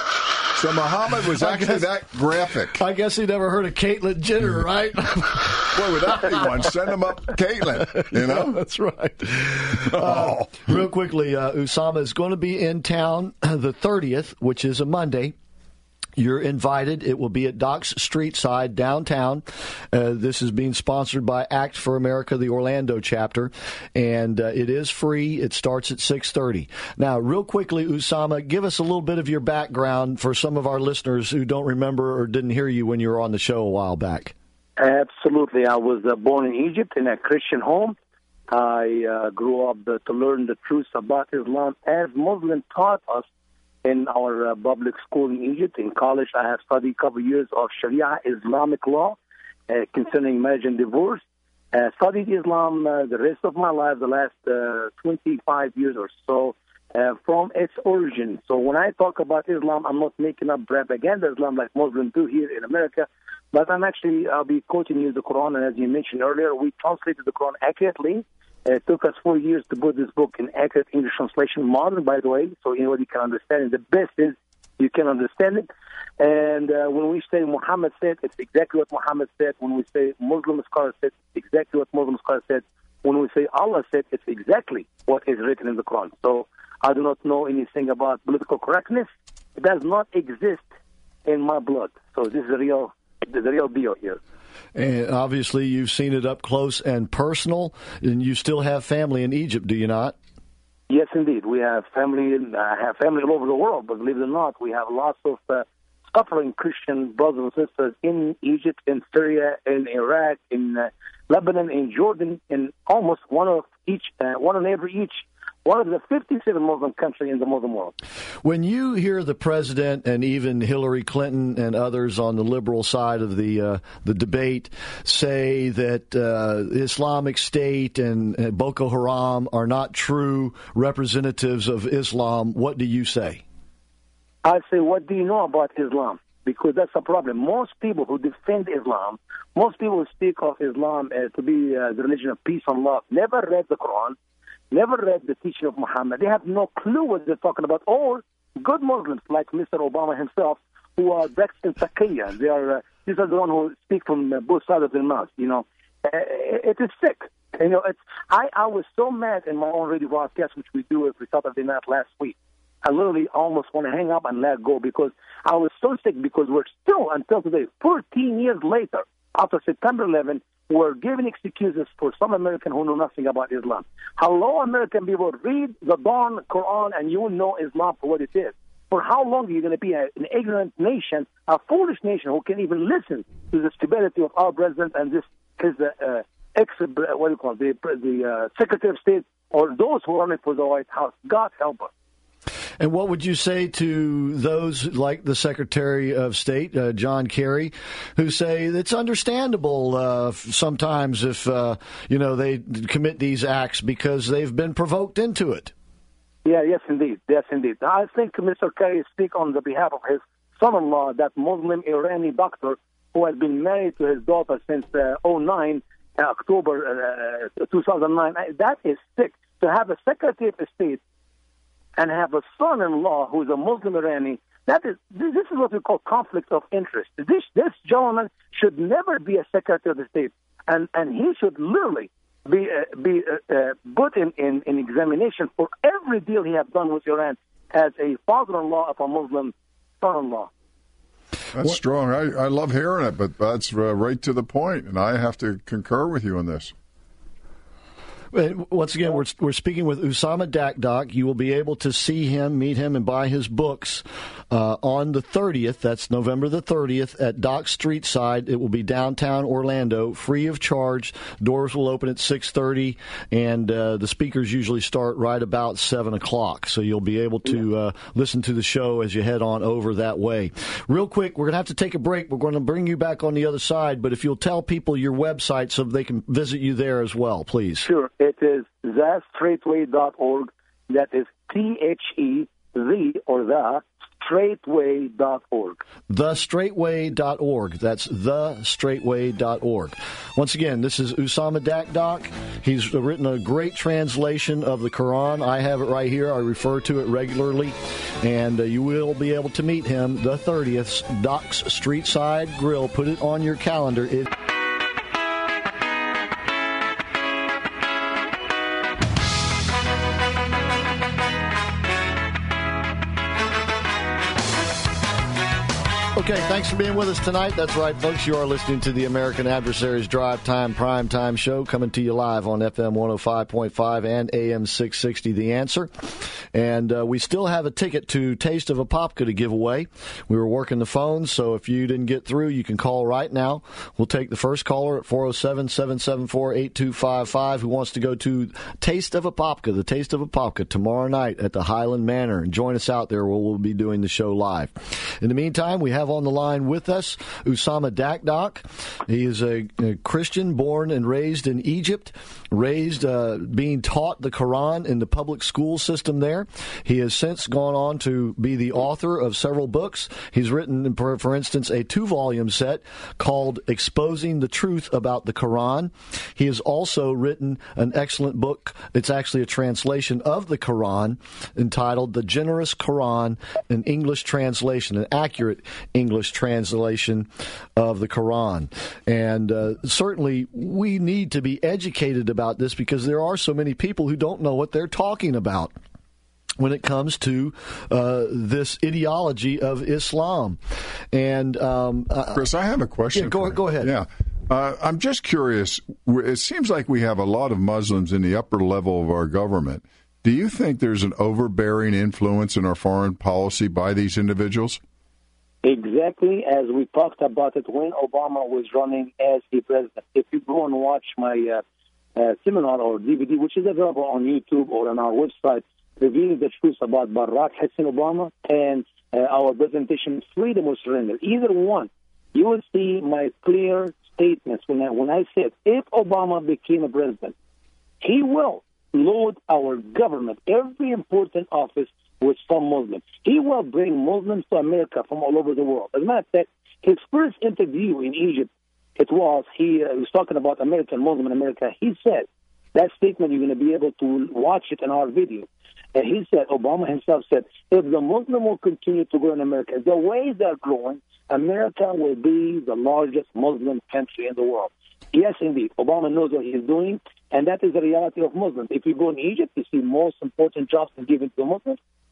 So Muhammad was actually guess, that graphic. I guess he never heard of Caitlyn Jenner, right? Boy, would that be one? Send him up Caitlyn, you know? Yeah, that's right. Oh. Uh, real quickly, uh, Usama is going to be in town the thirtieth, which is a Monday. You're invited. It will be at Doc's Street Side, downtown. Uh, this is being sponsored by Act for America, the Orlando chapter, and uh, it is free. It starts at six thirty. Now, real quickly, Usama, give us a little bit of your background for some of our listeners who don't remember or didn't hear you when you were on the show a while back. Absolutely. I was uh, born in Egypt in a Christian home. I uh, grew up uh, to learn the truth about Islam as Muslims taught us in our uh, public school in Egypt. In college, I have studied a couple of years of Sharia Islamic law uh, concerning marriage and divorce. Uh, studied Islam uh, the rest of my life, the last uh, twenty-five years or so, uh, from its origin. So when I talk about Islam, I'm not making up propaganda Islam like Muslims do here in America, but I'm actually, I'll be quoting you the Quran, and as you mentioned earlier, we translated the Quran accurately. It took us four years to put this book in accurate English translation, modern, by the way, so anybody can understand it. The best is you can understand it. And uh, when we say Muhammad said, it's exactly what Muhammad said. When we say Muslim scholar said, it's exactly what Muslim scholar said. When we say Allah said, it's exactly what is written in the Quran. So I do not know anything about political correctness. It does not exist in my blood. So this is the real, the real deal here. And obviously, you've seen it up close and personal, and you still have family in Egypt, do you not? Yes, indeed. We have family. In, I have family all over the world, but believe it or not, we have lots of uh, suffering Christian brothers and sisters in Egypt, in Syria, in Iraq, in uh, Lebanon, in Jordan, in almost one of each, uh, one in every each. One of the fifty-seven Muslim countries in the Muslim world. When you hear the president and even Hillary Clinton and others on the liberal side of the uh, the debate say that uh, Islamic State and uh, Boko Haram are not true representatives of Islam, what do you say? I say, what do you know about Islam? Because that's the problem. Most people who defend Islam, most people who speak of Islam uh, to be uh, the religion of peace and love, never read the Quran, never read the teaching of Muhammad. They have no clue what they're talking about. Or good Muslims like Mister Obama himself, who are vexed in taqiyya. They are, uh, these are the ones who speak from uh, both sides of their mouth. You know, uh, it, it is sick. You know, it's, I, I was so mad in my own radio broadcast, which we do every Saturday night last week. I literally almost want to hang up and let go because I was so sick because we're still, until today, fourteen years later, after September eleventh, we're giving excuses for some American who know nothing about Islam. Hello, American people, read the darn Quran and you will know Islam for what it is. For how long are you going to be a, an ignorant nation, a foolish nation who can even listen to the stupidity of our president and this is the uh, ex, what do you call it, the, the uh, Secretary of State or those who are running for the White House? God help us. And what would you say to those like the Secretary of State, uh, John Kerry, who say it's understandable uh, sometimes if, uh, you know, they commit these acts because they've been provoked into it? Yeah, yes, indeed. Yes, indeed. I think Mister Kerry speaks on the behalf of his son-in-law, that Muslim Iranian doctor who has been married to his daughter since uh, oh nine, uh, October uh, two thousand nine. That is sick. To have a Secretary of State and have a son-in-law who is a Muslim Iranian, that is, this is what we call conflict of interest. This this gentleman should never be a Secretary of State, and, and he should literally be uh, be uh, uh, put in, in, in examination for every deal he has done with Iran as a father-in-law of a Muslim son-in-law. That's what? strong. I, I love hearing it, but that's uh, right to the point, and I have to concur with you on this. Once again, we're we're speaking with Usama Dakdock. You will be able to see him, meet him, and buy his books uh, on the thirtieth. That's November the thirtieth at Dock Street Side. It will be downtown Orlando, free of charge. Doors will open at six thirty, and uh, the speakers usually start right about seven o'clock. So you'll be able to uh, listen to the show as you head on over that way. Real quick, we're going to have to take a break. We're going to bring you back on the other side, but if you'll tell people your website so they can visit you there as well, please. Sure. It is the straightway dot org. That is T H E, the, or the, straightway dot org. the straightway dot org. That's the straightway dot org. Once again, this is Usama Dakdock. He's written a great translation of the Quran. I have it right here. I refer to it regularly. And uh, you will be able to meet him the thirtieth, Docks Street Side Grill. Put it on your calendar. It Okay, thanks for being with us tonight. That's right, folks. You are listening to the American Adversaries Drive Time Prime Time Show, coming to you live on F M one oh five point five and A M six sixty, The Answer. And uh, we still have a ticket to Taste of Apopka to give away. We were working the phones, so if you didn't get through, you can call right now. We'll take the first caller at four oh seven, seven seven four, eight two five five who wants to go to Taste of Apopka, the Taste of Apopka, tomorrow night at the Highland Manor. And join us out there where we'll be doing the show live. In the meantime, we have on the line with us Usama Dakdock. He is a, a Christian born and raised in Egypt, raised uh, being taught the Quran in the public school system there. He has since gone on to be the author of several books. He's written, for, for instance, a two-volume set called Exposing the Truth About the Quran. He has also written an excellent book. It's actually a translation of the Quran entitled The Generous Quran, an English translation, an accurate English translation of the Quran. And uh, certainly we need to be educated about this because there are so many people who don't know what they're talking about when it comes to uh, this ideology of Islam. And um, uh, Chris, I have a question. Yeah, go, go ahead. Yeah. Uh, I'm just curious. It seems like we have a lot of Muslims in the upper level of our government. Do you think there's an overbearing influence in our foreign policy by these individuals? Exactly as we talked about it when Obama was running as the president. If you go and watch my uh, uh, seminar or D V D, which is available on YouTube or on our website, revealing the truth about Barack Hussein Obama and uh, our presentation, Freedom or Surrender, either one, you will see my clear statements when I, when I said if Obama became a president, he will load our government, every important office, with some Muslims. He will bring Muslims to America from all over the world. As a matter of fact, his first interview in Egypt, it was, he uh, was talking about American Muslim in America. He said, that statement, you're going to be able to watch it in our video. And he said, Obama himself said, if the Muslim will continue to grow in America, the way they're growing, America will be the largest Muslim country in the world. Yes, indeed. Obama knows what he's doing, and that is the reality of Muslims. If you go in Egypt, you see most important jobs are given to Muslims.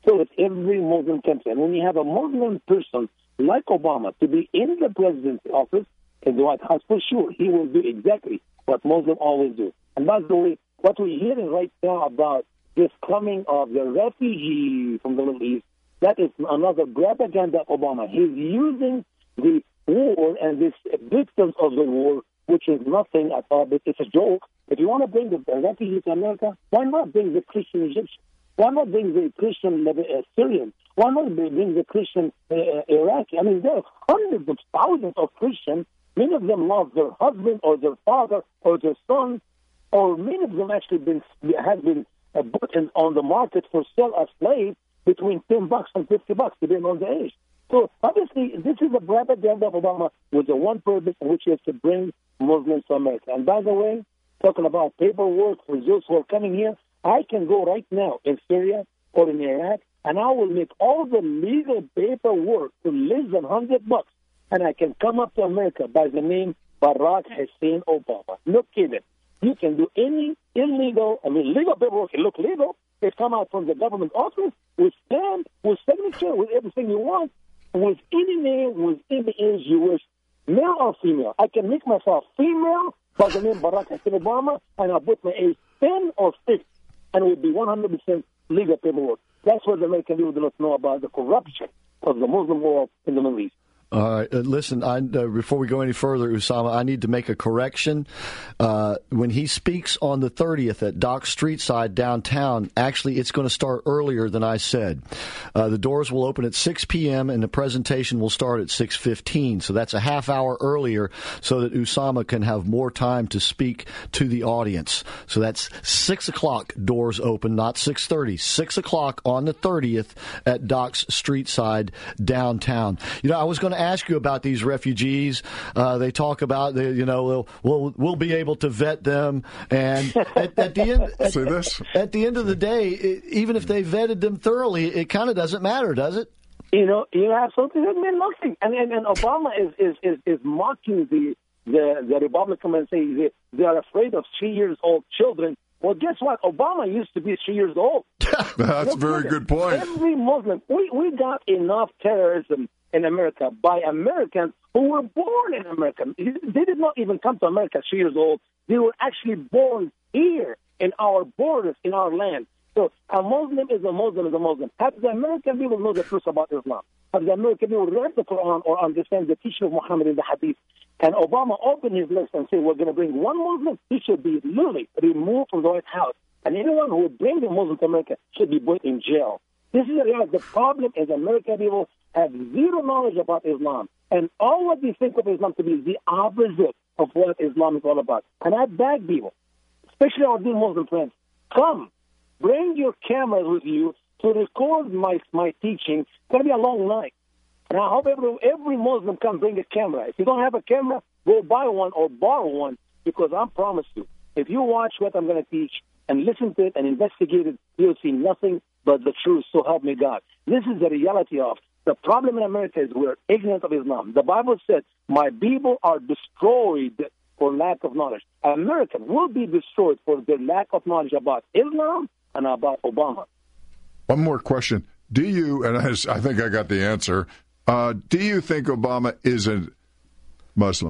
So it's every Muslim country. And when you have a Muslim person like Obama to be in the presidency office, in the White House, for sure, he will do exactly what Muslims always do. And by the way, what we're hearing right now about this coming of the refugees from the Middle East, that is another propaganda of Obama. He's using the war and these victims of the war, which is nothing at all, but it's a joke. If you want to bring the refugees to America, why not bring the Christian Egyptians? Why not bring the Christian uh, Syrians? Why not bring the Christian uh, Iraqi? I mean, there are hundreds of thousands of Christians. Many of them lost their husband or their father or their son, or many of them actually been have been uh, put in, on the market for sale as slaves between ten bucks and fifty bucks, depending on the age. So obviously, this is a propaganda of Obama with the one purpose, which is to bring Muslims to America. And by the way, talking about paperwork for those who are coming here, I can go right now in Syria or in Iraq, and I will make all the legal paperwork for less than one hundred bucks, and I can come up to America by the name Barack Hussein Obama. No kidding. You can do any illegal, I mean, legal paperwork. It look legal. It come out from the government office with stamp, with signature, with everything you want, with any name, with any age you wish, male or female. I can make myself female by the name Barack Hussein Obama, and I'll put my age ten or six, and it would be one hundred percent legal paperwork. That's what the American people do not know about the corruption of the Muslim world in the Middle East. All right. Uh, listen, I, uh, before we go any further, Usama, I need to make a correction. Uh, when he speaks on the thirtieth at Dock Street Side downtown, actually, it's going to start earlier than I said. Uh, the doors will open at six p.m. and the presentation will start at six fifteen. So that's a half hour earlier so that Usama can have more time to speak to the audience. So that's six o'clock doors open, not six thirty. six o'clock on the thirtieth at Dock Street Side downtown. You know, I was going to ask you about these refugees. Uh, they talk about, they, you know, we'll, we'll we'll be able to vet them, and at, at the end, at, See this? at the end of the day, it, even if they vetted them thoroughly, it kind of doesn't matter, does it? You know, you absolutely it mean nothing. And, and and Obama is is is, is mocking the the the Republicans and saying they, they are afraid of three years old children. Well, guess what? Obama used to be three years old. That's a very good point. Every Muslim, we we got enough terrorism in America by Americans who were born in America. They did not even come to America three years old. They were actually born here in our borders, in our land. So a Muslim is a Muslim is a Muslim. Have the American people know the truth about Islam? Have the American people read the Quran or understand the teaching of Muhammad in the Hadith? And Obama opened his lips and said, we're going to bring one Muslim. He should be literally removed from the White House. And anyone who would bring a Muslim to America should be put in jail. This is the reality. The problem is American people have zero knowledge about Islam. And all what they think of Islam to be is the opposite of what Islam is all about. And I beg people, especially our dear Muslim friends, come, bring your cameras with you to record my my teaching. It's going to be a long night. And I hope every, every Muslim can bring a camera. If you don't have a camera, go buy one or borrow one, because I promise you, if you watch what I'm going to teach and listen to it and investigate it, you'll see nothing but the truth, so help me God. This is the reality of the problem in America is we're ignorant of Islam. The Bible said, my people are destroyed for lack of knowledge. Americans will be destroyed for their lack of knowledge about Islam and about Obama. One more question. Do you, and I I think I got the answer, uh, do you think Obama is a Muslim?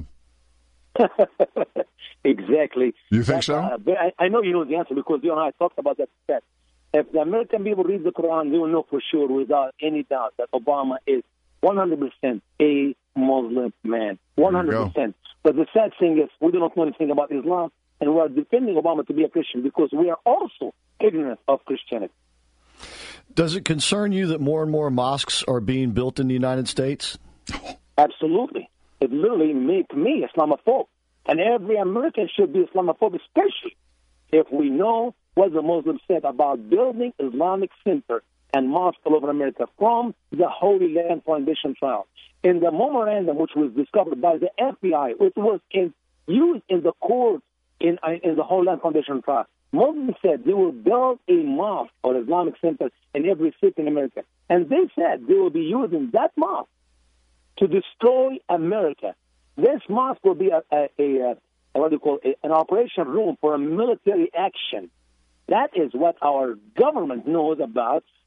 Exactly. You think That's, so? Uh, but I, I know you know the answer because you and I talked about that. that if the American people read the Quran, they will know for sure without any doubt that Obama is one hundred percent a Muslim man. one hundred percent. But the sad thing is we do not know anything about Islam, and we are defending Obama to be a Christian because we are also ignorant of Christianity. Does it concern you that more and more mosques are being built in the United States? Absolutely. It literally makes me Islamophobe. And every American should be Islamophobe, especially if we know what the Muslims said about building Islamic center and mosques all over America from the Holy Land Foundation trial. In the memorandum, which was discovered by the F B I, which was in, used in the court in, in the Holy Land Foundation trial, Muslims said they will build a mosque or Islamic center in every city in America. And they said they will be using that mosque to destroy America. This mosque will be a, a, a, a what do you call it, an operation room for a military action. That is what our government knows about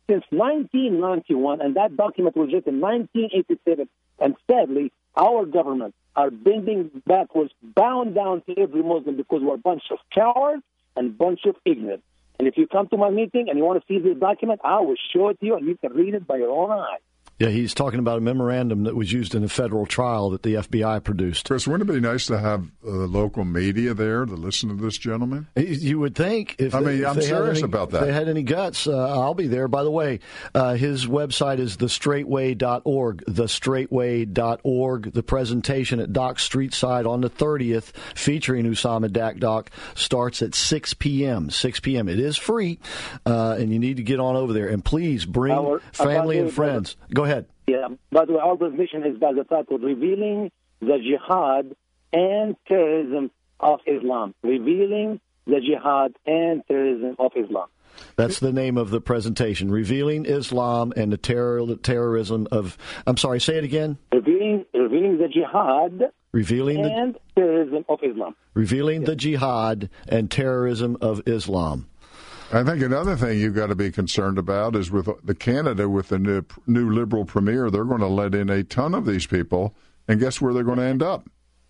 since nineteen ninety-one, and that document was written in nineteen eighty-seven. And sadly, our government are bending backwards, bowing down to every Muslim because we're a bunch of cowards and a bunch of ignorant. And if you come to my meeting and you want to see this document, I will show it to you, and you can read it by your own eyes. Yeah, he's talking about a memorandum that was used in a federal trial that the F B I produced. Chris, wouldn't it be nice to have uh, local media there to listen to this gentleman? You would think. If I mean, they, if I'm they serious any, about that. If they had any guts, uh, I'll be there. By the way, uh, his website is the straight way dot org, the straight way dot org. The presentation at Dock Street Side on the thirtieth, featuring Usama Dak Dock, starts at six p.m. six p.m. It is free, uh, and you need to get on over there. And please bring Our, family and friends. Go ahead. Yeah, by the way, our presentation is by the title, Revealing the Jihad and Terrorism of Islam. Revealing the Jihad and Terrorism of Islam. That's the name of the presentation, Revealing Islam and the terror, Terrorism of... I'm sorry, say it again. Revealing, revealing the Jihad Revealing and the, Terrorism of Islam. Revealing the Jihad and Terrorism of Islam. I think another thing you've got to be concerned about is with the Canada, with the new, new Liberal premier, they're going to let in a ton of these people, and guess where they're going to end up?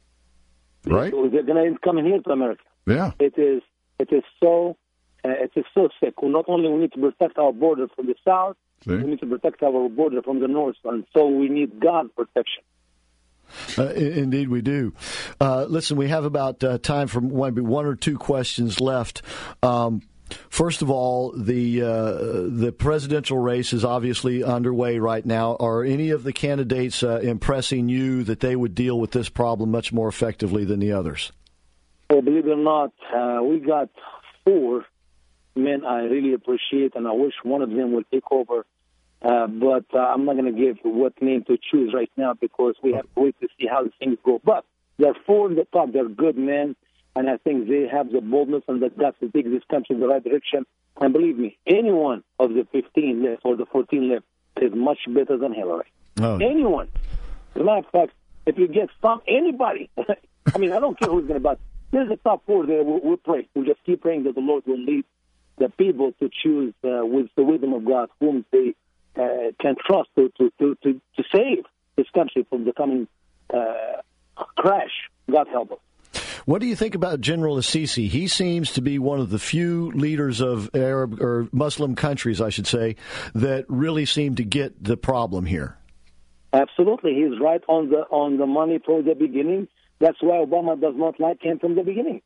Right? So they're going to come in here to America. Yeah. It is. It is so. Uh, it is so sick. Not only we need to protect our border from the south, See? we need to protect our border from the north, and so we need God protection. Uh, indeed, we do. Uh, listen, we have about uh, time for maybe one or two questions left. Um, First of all, the uh, the presidential race is obviously underway right now. Are any of the candidates uh, impressing you that they would deal with this problem much more effectively than the others? Well, believe it or not, uh, we got four men I really appreciate, and I wish one of them would take over. Uh, but uh, I'm not going to give what name to choose right now because we have to wait to see how the things go. But there are four in the top. They're good men. And I think they have the boldness and the guts to take this country in the right direction. And believe me, any one of the fifteen left or the fourteen left is much better than Hillary. Oh. Anyone. As a matter of fact, if you get some, anybody, I mean, I don't care who's going to, but there's the top four there. We'll, we'll pray. We'll just keep praying that the Lord will lead the people to choose uh, with the wisdom of God whom they uh, can trust to, to, to, to, to save this country from the coming uh, crash. God help us. What do you think about General Assisi? He seems to be one of the few leaders of Arab or Muslim countries, I should say, that really seem to get the problem here. Absolutely. He's right on the on the money from the beginning. That's why Obama does not like him from the beginning.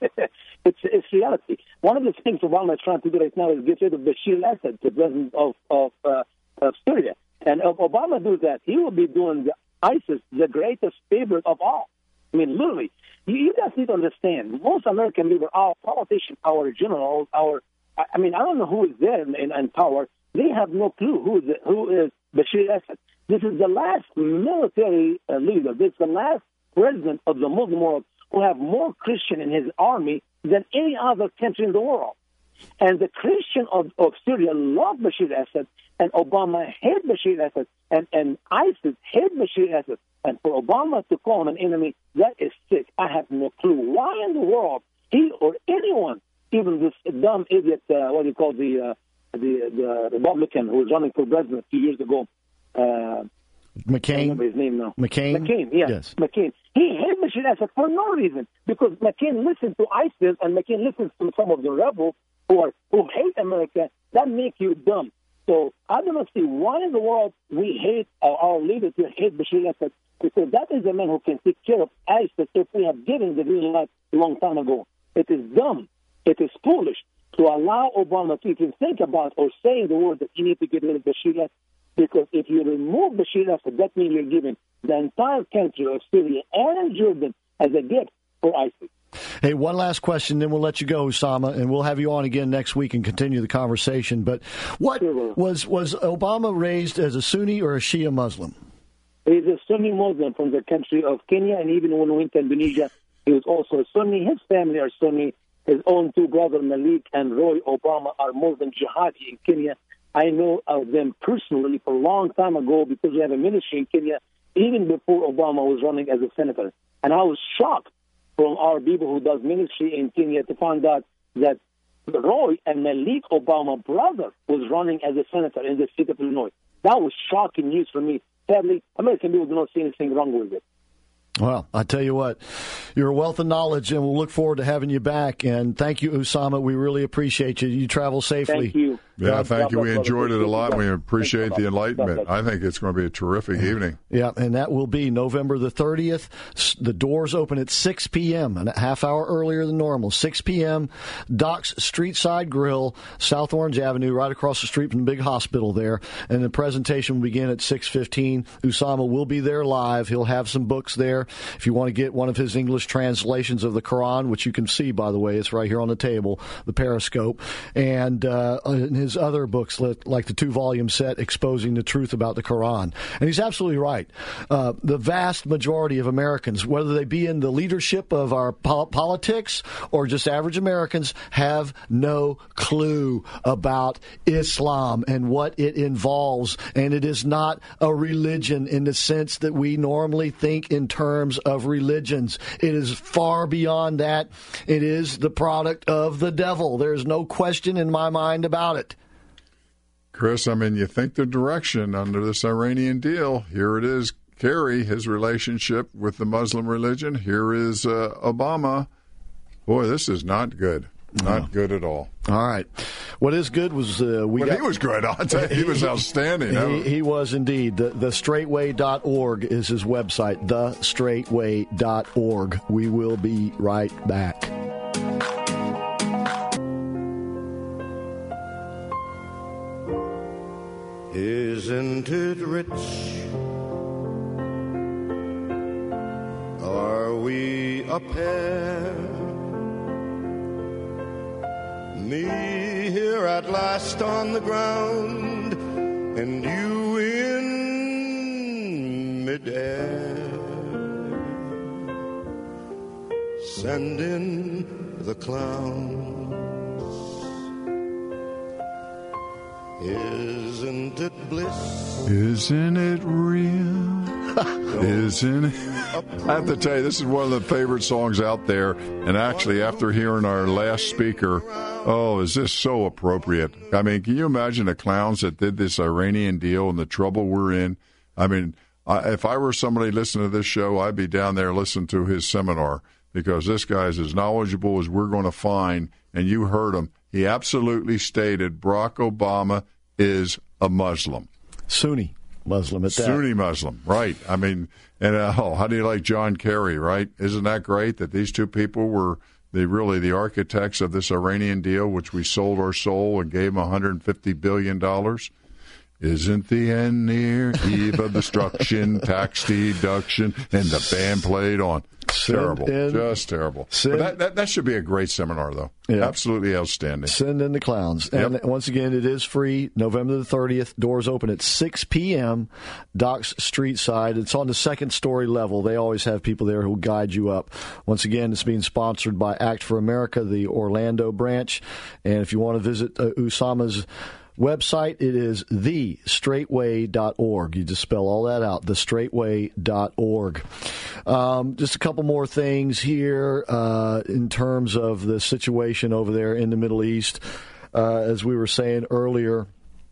it's it's reality. One of the things Obama is trying to do right now is get rid of Bashir al-Assad, the president of, of, uh, of Syria. And if Obama does that, he will be doing the ISIS the greatest favor of all. I mean, literally. You, you guys need to understand, most American leaders, our politicians, our generals, our, I mean, I don't know who is there in, in, in power. They have no clue who is, who is Bashir al-Assad. This is the last military uh, leader. This is the last president of the Muslim world who have more Christian in his army than any other country in the world. And the Christian of, of Syria love Bashir al-Assad, and Obama hate Bashir al-Assad, and, and ISIS hate Bashir al-Assad. And for Obama to call him an enemy, that is sick. I have no clue. Why in the world he or anyone, even this dumb idiot, uh, what do you call the, uh, the the Republican who was running for president a few years ago, uh, McCain? I remember his name now. McCain? McCain, yeah. Yes. McCain. He hated Bashir al-Assad for no reason, because McCain listened to ISIS and McCain listens to some of the rebels who are who hate America. That makes you dumb. So I don't see why in the world we hate our, our leader to hate Bashir al-Assad, because that is a man who can take care of ISIS if we have given the green light a long time ago. It is dumb. It is foolish to allow Obama to even think about or say the word that he needs to get rid of Bashir al-Assad, because if you remove Bashir al-Assad, that means you're giving the entire country of Syria and Jordan as a gift for ISIS. Hey, one last question, then we'll let you go, Usama, and we'll have you on again next week and continue the conversation. But what was was Obama raised as a Sunni or a Shia Muslim? He's a Sunni Muslim from the country of Kenya, and even when we went to Indonesia, he was also a Sunni. His family are Sunni. His own two brothers, Malik and Roy Obama, are Muslim jihadi in Kenya. I know of them personally for a long time ago because we have a ministry in Kenya, even before Obama was running as a senator. And I was shocked from our people who does ministry in Kenya to find out that Roy and Malik Obama brother was running as a senator in the state of Illinois. That was shocking news for me. Sadly, American people do not see anything wrong with it. Well, I tell you what, you're a wealth of knowledge, and we'll look forward to having you back. And thank you, Usama. We really appreciate you. You travel safely. Thank you. Yeah, God, thank God, you. We God, enjoyed God, it a lot. God, We appreciate God, the enlightenment. God, I think it's going to be a terrific evening. Yeah, and that will be November the thirtieth. The doors open at six p.m., a half hour earlier than normal. six p.m., Doc's Street Side Grill, South Orange Avenue, right across the street from the big hospital there. And the presentation will begin at six fifteen. Usama will be there live. He'll have some books there. If you want to get one of his English translations of the Quran, which you can see, by the way, it's right here on the table, the Periscope, and uh, in his other books, like the two-volume set exposing the truth about the Quran. And he's absolutely right. Uh, the vast majority of Americans, whether they be in the leadership of our po- politics or just average Americans, have no clue about Islam and what it involves. And it is not a religion in the sense that we normally think in terms of religions. It is far beyond that. It is the product of the devil. There's no question in my mind about it. Chris, I mean, you think the direction under this Iranian deal, here it is, Kerry, his relationship with the Muslim religion. Here is uh, Obama. Boy, this is not good. Not no. good at all. All right. What is good was uh, we well, got, he was good. I'll tell you, he was outstanding. He, he was indeed. The, the straightway dot org is his website, the straightway dot org. We will be right back. Isn't it rich? Are we a pair? Me here at last on the ground, and you in midair. Send in the clowns. Isn't it bliss? Isn't it real? Isn't it? I have to tell you, this is one of the favorite songs out there. And actually, after hearing our last speaker, oh, is this so appropriate? I mean, can you imagine the clowns that did this Iranian deal and the trouble we're in? I mean, I, if I were somebody listening to this show, I'd be down there listening to his seminar, because this guy's as knowledgeable as we're going to find. And you heard him. He absolutely stated Barack Obama is a Muslim. Sunni Muslim at that. Sunni Muslim, right. I mean, and uh, oh, how do you like John Kerry, right? Isn't that great that these two people were the really the architects of this Iranian deal, which we sold our soul and gave them one hundred fifty billion dollars? Isn't the end near? Eve of destruction, tax deduction, and the band played on. Send terrible, in, just terrible. Send, but that, that that should be a great seminar, though. Yeah. Absolutely outstanding. Send in the clowns. Yep. And once again, it is free. November the thirtieth. Doors open at six p.m. Doc's Street Side. It's on the second story level. They always have people there who will guide you up. Once again, it's being sponsored by Act for America, the Orlando branch. And if you want to visit uh, Usama's website, it is the straightway dot org. You just spell all that out, the straightway dot org. Um, just a couple more things here uh, in terms of the situation over there in the Middle East. Uh, as we were saying earlier,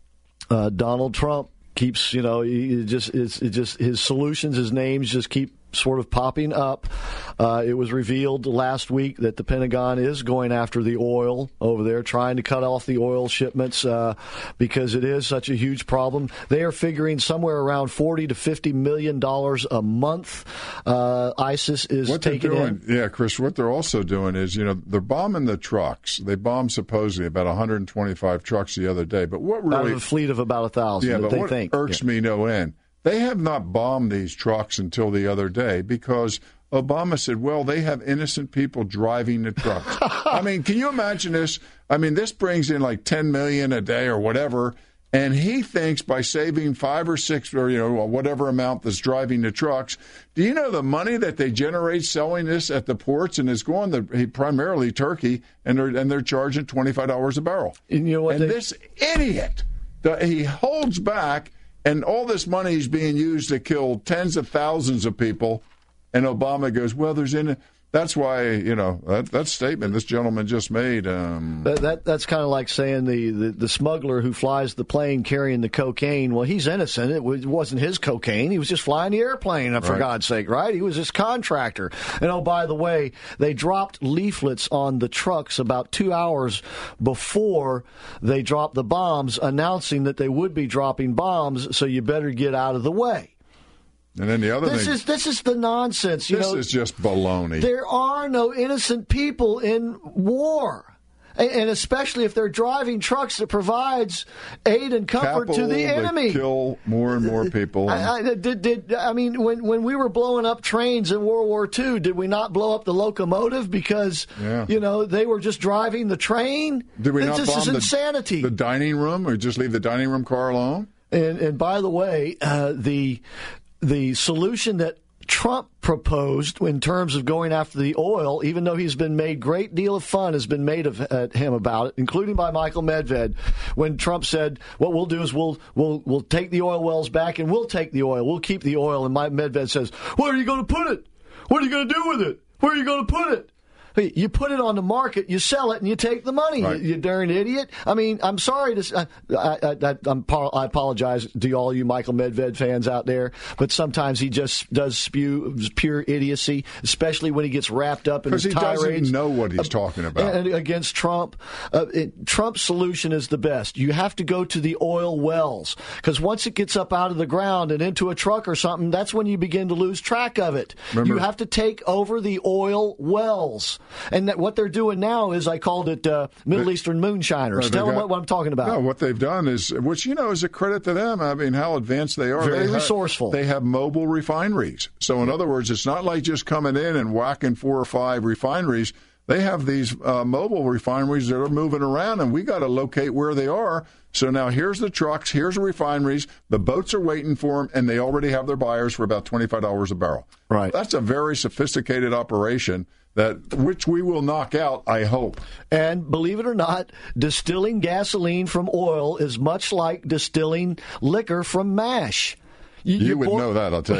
uh, Donald Trump keeps, you know, he just it's it just his solutions, his names just keep sort of popping up. Uh, it was revealed last week that the Pentagon is going after the oil over there, trying to cut off the oil shipments uh, because it is such a huge problem. They are figuring somewhere around forty to fifty million dollars a month. Uh, ISIS is what taking they're doing, in. Yeah, Chris, what they're also doing is, you know, they're bombing the trucks. They bombed supposedly about one hundred twenty-five trucks the other day. But what really, out of a fleet of about a thousand, yeah, that but they what think irks yeah. me no end. They have not bombed these trucks until the other day because Obama said, well, they have innocent people driving the trucks. I mean, can you imagine this? I mean, this brings in like ten million dollars a day or whatever, and he thinks by saving five or six or, you know, whatever amount that's driving the trucks, do you know the money that they generate selling this at the ports? And it's going to primarily Turkey, and they're, and they're charging twenty-five dollars a barrel. And, you know what and they- this idiot, the, he holds back. And all this money is being used to kill tens of thousands of people. And Obama goes, well, there's in that's why, you know, that, that statement this gentleman just made. Um, that, that That's kind of like saying the, the, the smuggler who flies the plane carrying the cocaine, well, he's innocent. It, was, it wasn't his cocaine. He was just flying the airplane, for right. God's sake, right? He was his contractor. And, oh, by the way, they dropped leaflets on the trucks about two hours before they dropped the bombs, announcing that they would be dropping bombs, so you better get out of the way. And then the other this thing, is this is the nonsense. You this know, is just baloney. There are no innocent people in war, and, and especially if they're driving trucks that provides aid and comfort Capital to the enemy. Kill more and more people. I, I, did, did, I mean, when, when we were blowing up trains in World War Two, did we not blow up the locomotive because yeah. you know they were just driving the train? Did we not this bomb is the, insanity. the dining room, or just leave the dining room car alone? And, and by the way, uh, the the solution that Trump proposed in terms of going after the oil, even though he's been made great deal of fun has been made of uh, him about it, including by Michael Medved, when Trump said, "What we'll do is we'll we'll we'll take the oil wells back and we'll take the oil, we'll keep the oil." And Mike Medved says, "Where are you going to put it? What are you going to do with it? Where are you going to put it?" You put it on the market, you sell it, and you take the money. Right. You, you darn idiot! I mean, I'm sorry to. I, I, I, I'm, I apologize to all you Michael Medved fans out there, but sometimes he just does spew pure idiocy, especially when he gets wrapped up in his tirades. Because he doesn't know what he's talking about. And against Trump, uh, it, Trump's solution is the best. You have to go to the oil wells, because once it gets up out of the ground and into a truck or something, that's when you begin to lose track of it. Remember, you have to take over the oil wells. And that what they're doing now is, I called it uh, Middle they, Eastern moonshiners. no, Tell them got, what, what I'm talking about. No, what they've done is, which, you know, is a credit to them. I mean, how advanced they are. Very they resourceful. Have, they have mobile refineries. So, in other words, it's not like just coming in and whacking four or five refineries. They have these uh, mobile refineries that are moving around, and we got to locate where they are. So now here's the trucks, here's the refineries, the boats are waiting for them, and they already have their buyers for about twenty-five dollars a barrel. Right. That's a very sophisticated operation, that which we will knock out, I hope. And believe it or not, distilling gasoline from oil is much like distilling liquor from mash. You, you would bo- know that, I'll tell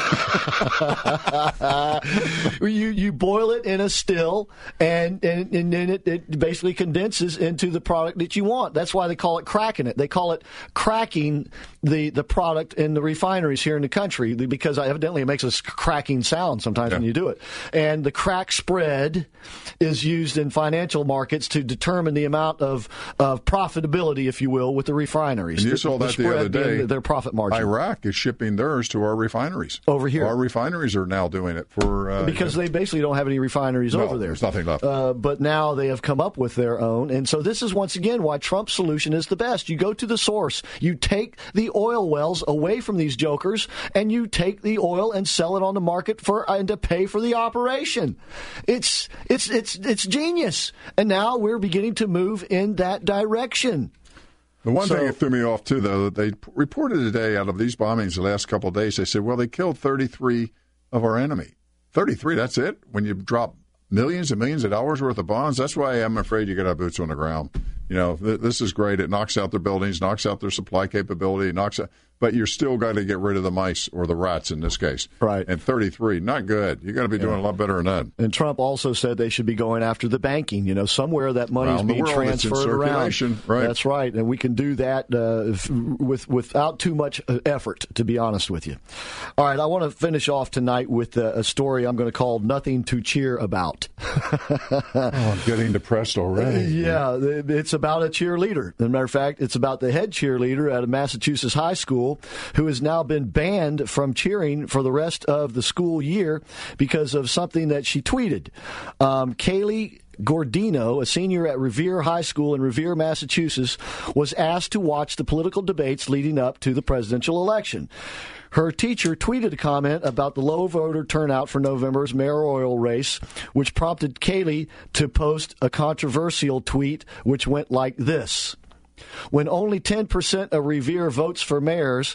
you, Chris. you you boil it in a still, and and, and then it, it basically condenses into the product that you want. That's why they call it cracking it. They call it cracking the, the product in the refineries here in the country, because evidently it makes a cracking sound sometimes yeah. when you do it. And the crack spread is used in financial markets to determine the amount of, of profitability, if you will, with the refineries. And you the, saw the that the other day. Their profit margin. Iraq is shipping theirs to our refineries. Over here. Our refineries are now doing it for... Uh, because they basically don't have any refineries no, over there. There's nothing left. Uh, but now they have come up with their own. And so this is, once again, why Trump's solution is the best. You go to the source. You take the oil wells away from these jokers, and you take the oil and sell it on the market for and to pay for the operation. It's it's it's it's genius. And now we're beginning to move in that direction. The one so, thing that threw me off, too, though, they reported today out of these bombings the last couple of days, they said, well, they killed thirty-three of our enemy. thirty-three, that's it? When you drop millions and millions of dollars worth of bombs? That's why I'm afraid you got to have boots on the ground. You know, th- this is great. It knocks out their buildings, knocks out their supply capability, knocks out, but you're still got to get rid of the mice, or the rats in this case. Right. And thirty-three, not good. You got to be doing yeah. a lot better than that. And Trump also said they should be going after the banking. You know, somewhere that money is being world, transferred around. Right. That's right. And we can do that uh, f- with without too much effort, to be honest with you. All right, I want to finish off tonight with uh, a story I'm going to call Nothing to Cheer About. oh, I'm getting depressed already. Yeah, it's about a cheerleader. As a matter of fact, it's about the head cheerleader at a Massachusetts high school who has now been banned from cheering for the rest of the school year because of something that she tweeted. Um, Kaylee Gordino, a senior at Revere High School in Revere, Massachusetts, was asked to watch the political debates leading up to the presidential election. Her teacher tweeted a comment about the low voter turnout for November's mayoral race, which prompted Kaylee to post a controversial tweet, which went like this. When only ten percent of Revere votes for mayors,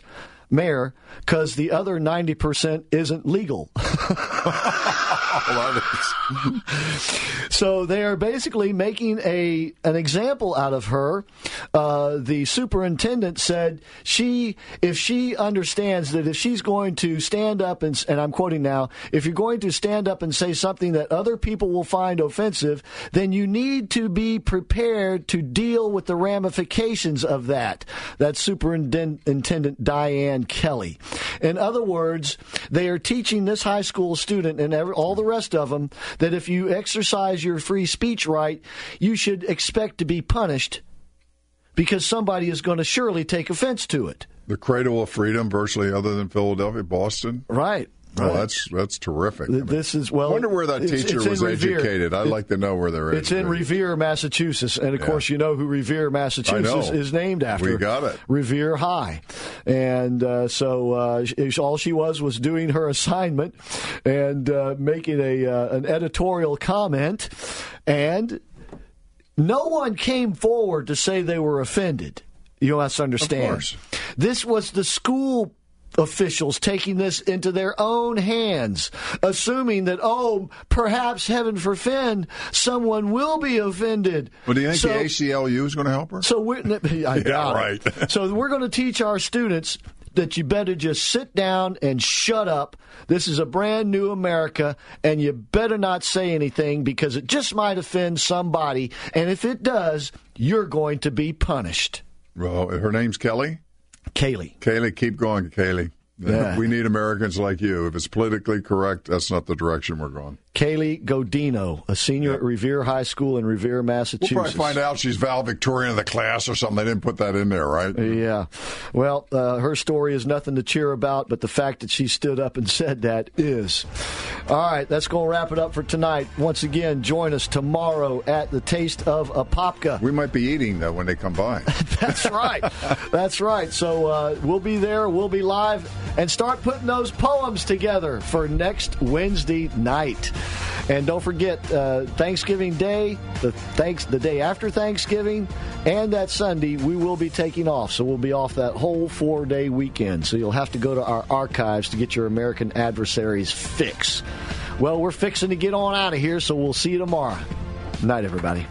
mayor because the other ninety percent isn't legal. So they are basically making a an example out of her. Uh, the superintendent said she, if she understands that if she's going to stand up and, and I'm quoting now, if you're going to stand up and say something that other people will find offensive, then you need to be prepared to deal with the ramifications of that. That's Superintendent Diane Kelly. In other words, they are teaching this high school student and every, all the rest of them that if you exercise your free speech right, you should expect to be punished because somebody is going to surely take offense to it. The cradle of freedom, virtually, other than Philadelphia, Boston. Right. Oh, right. that's that's terrific. I mean, this is well. I wonder where that it's, teacher it's was educated. I'd it, like to know where they're it's educated. It's in Revere, Massachusetts, and of yeah. course, you know who Revere, Massachusetts is named after. We got it. Revere High, and uh, so uh, all she was was doing her assignment and uh, making a uh, an editorial comment, and no one came forward to say they were offended. You must understand. Of course. This was the school officials taking this into their own hands, assuming that, oh, perhaps, heaven forfend, someone will be offended. Well, do you think so, the A C L U is going to help her? So we're, I yeah, doubt right. it. So we're going to teach our students that you better just sit down and shut up. This is a brand new America, and you better not say anything because it just might offend somebody, and if it does, you're going to be punished. Well, her name's Kelly? Kaylee. Kaylee, keep going, Kaylee. Yeah. We need Americans like you. If it's politically correct, that's not the direction we're going. Kaylee Godino, a senior yep. at Revere High School in Revere, Massachusetts. We'll probably find out she's valedictorian of the class or something. They didn't put that in there, right? Yeah. Well, uh, her story is nothing to cheer about, but the fact that she stood up and said that is. All right, that's going to wrap it up for tonight. Once again, join us tomorrow at the Taste of Apopka. We might be eating, though, when they come by. That's right. That's right. So uh, we'll be there. We'll be live and start putting those poems together for next Wednesday night. And don't forget, uh, Thanksgiving Day, the thanks the day after Thanksgiving, and that Sunday, we will be taking off. So we'll be off that whole four-day weekend. So you'll have to go to our archives to get your American Adversaries fix. Well, we're fixing to get on out of here, so we'll see you tomorrow. Night, everybody.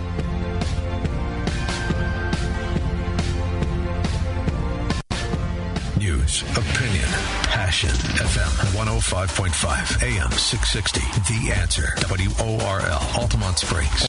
News, opinion, passion. F M one oh five point five, A M six sixty. The Answer. W O R L. Altamont Springs.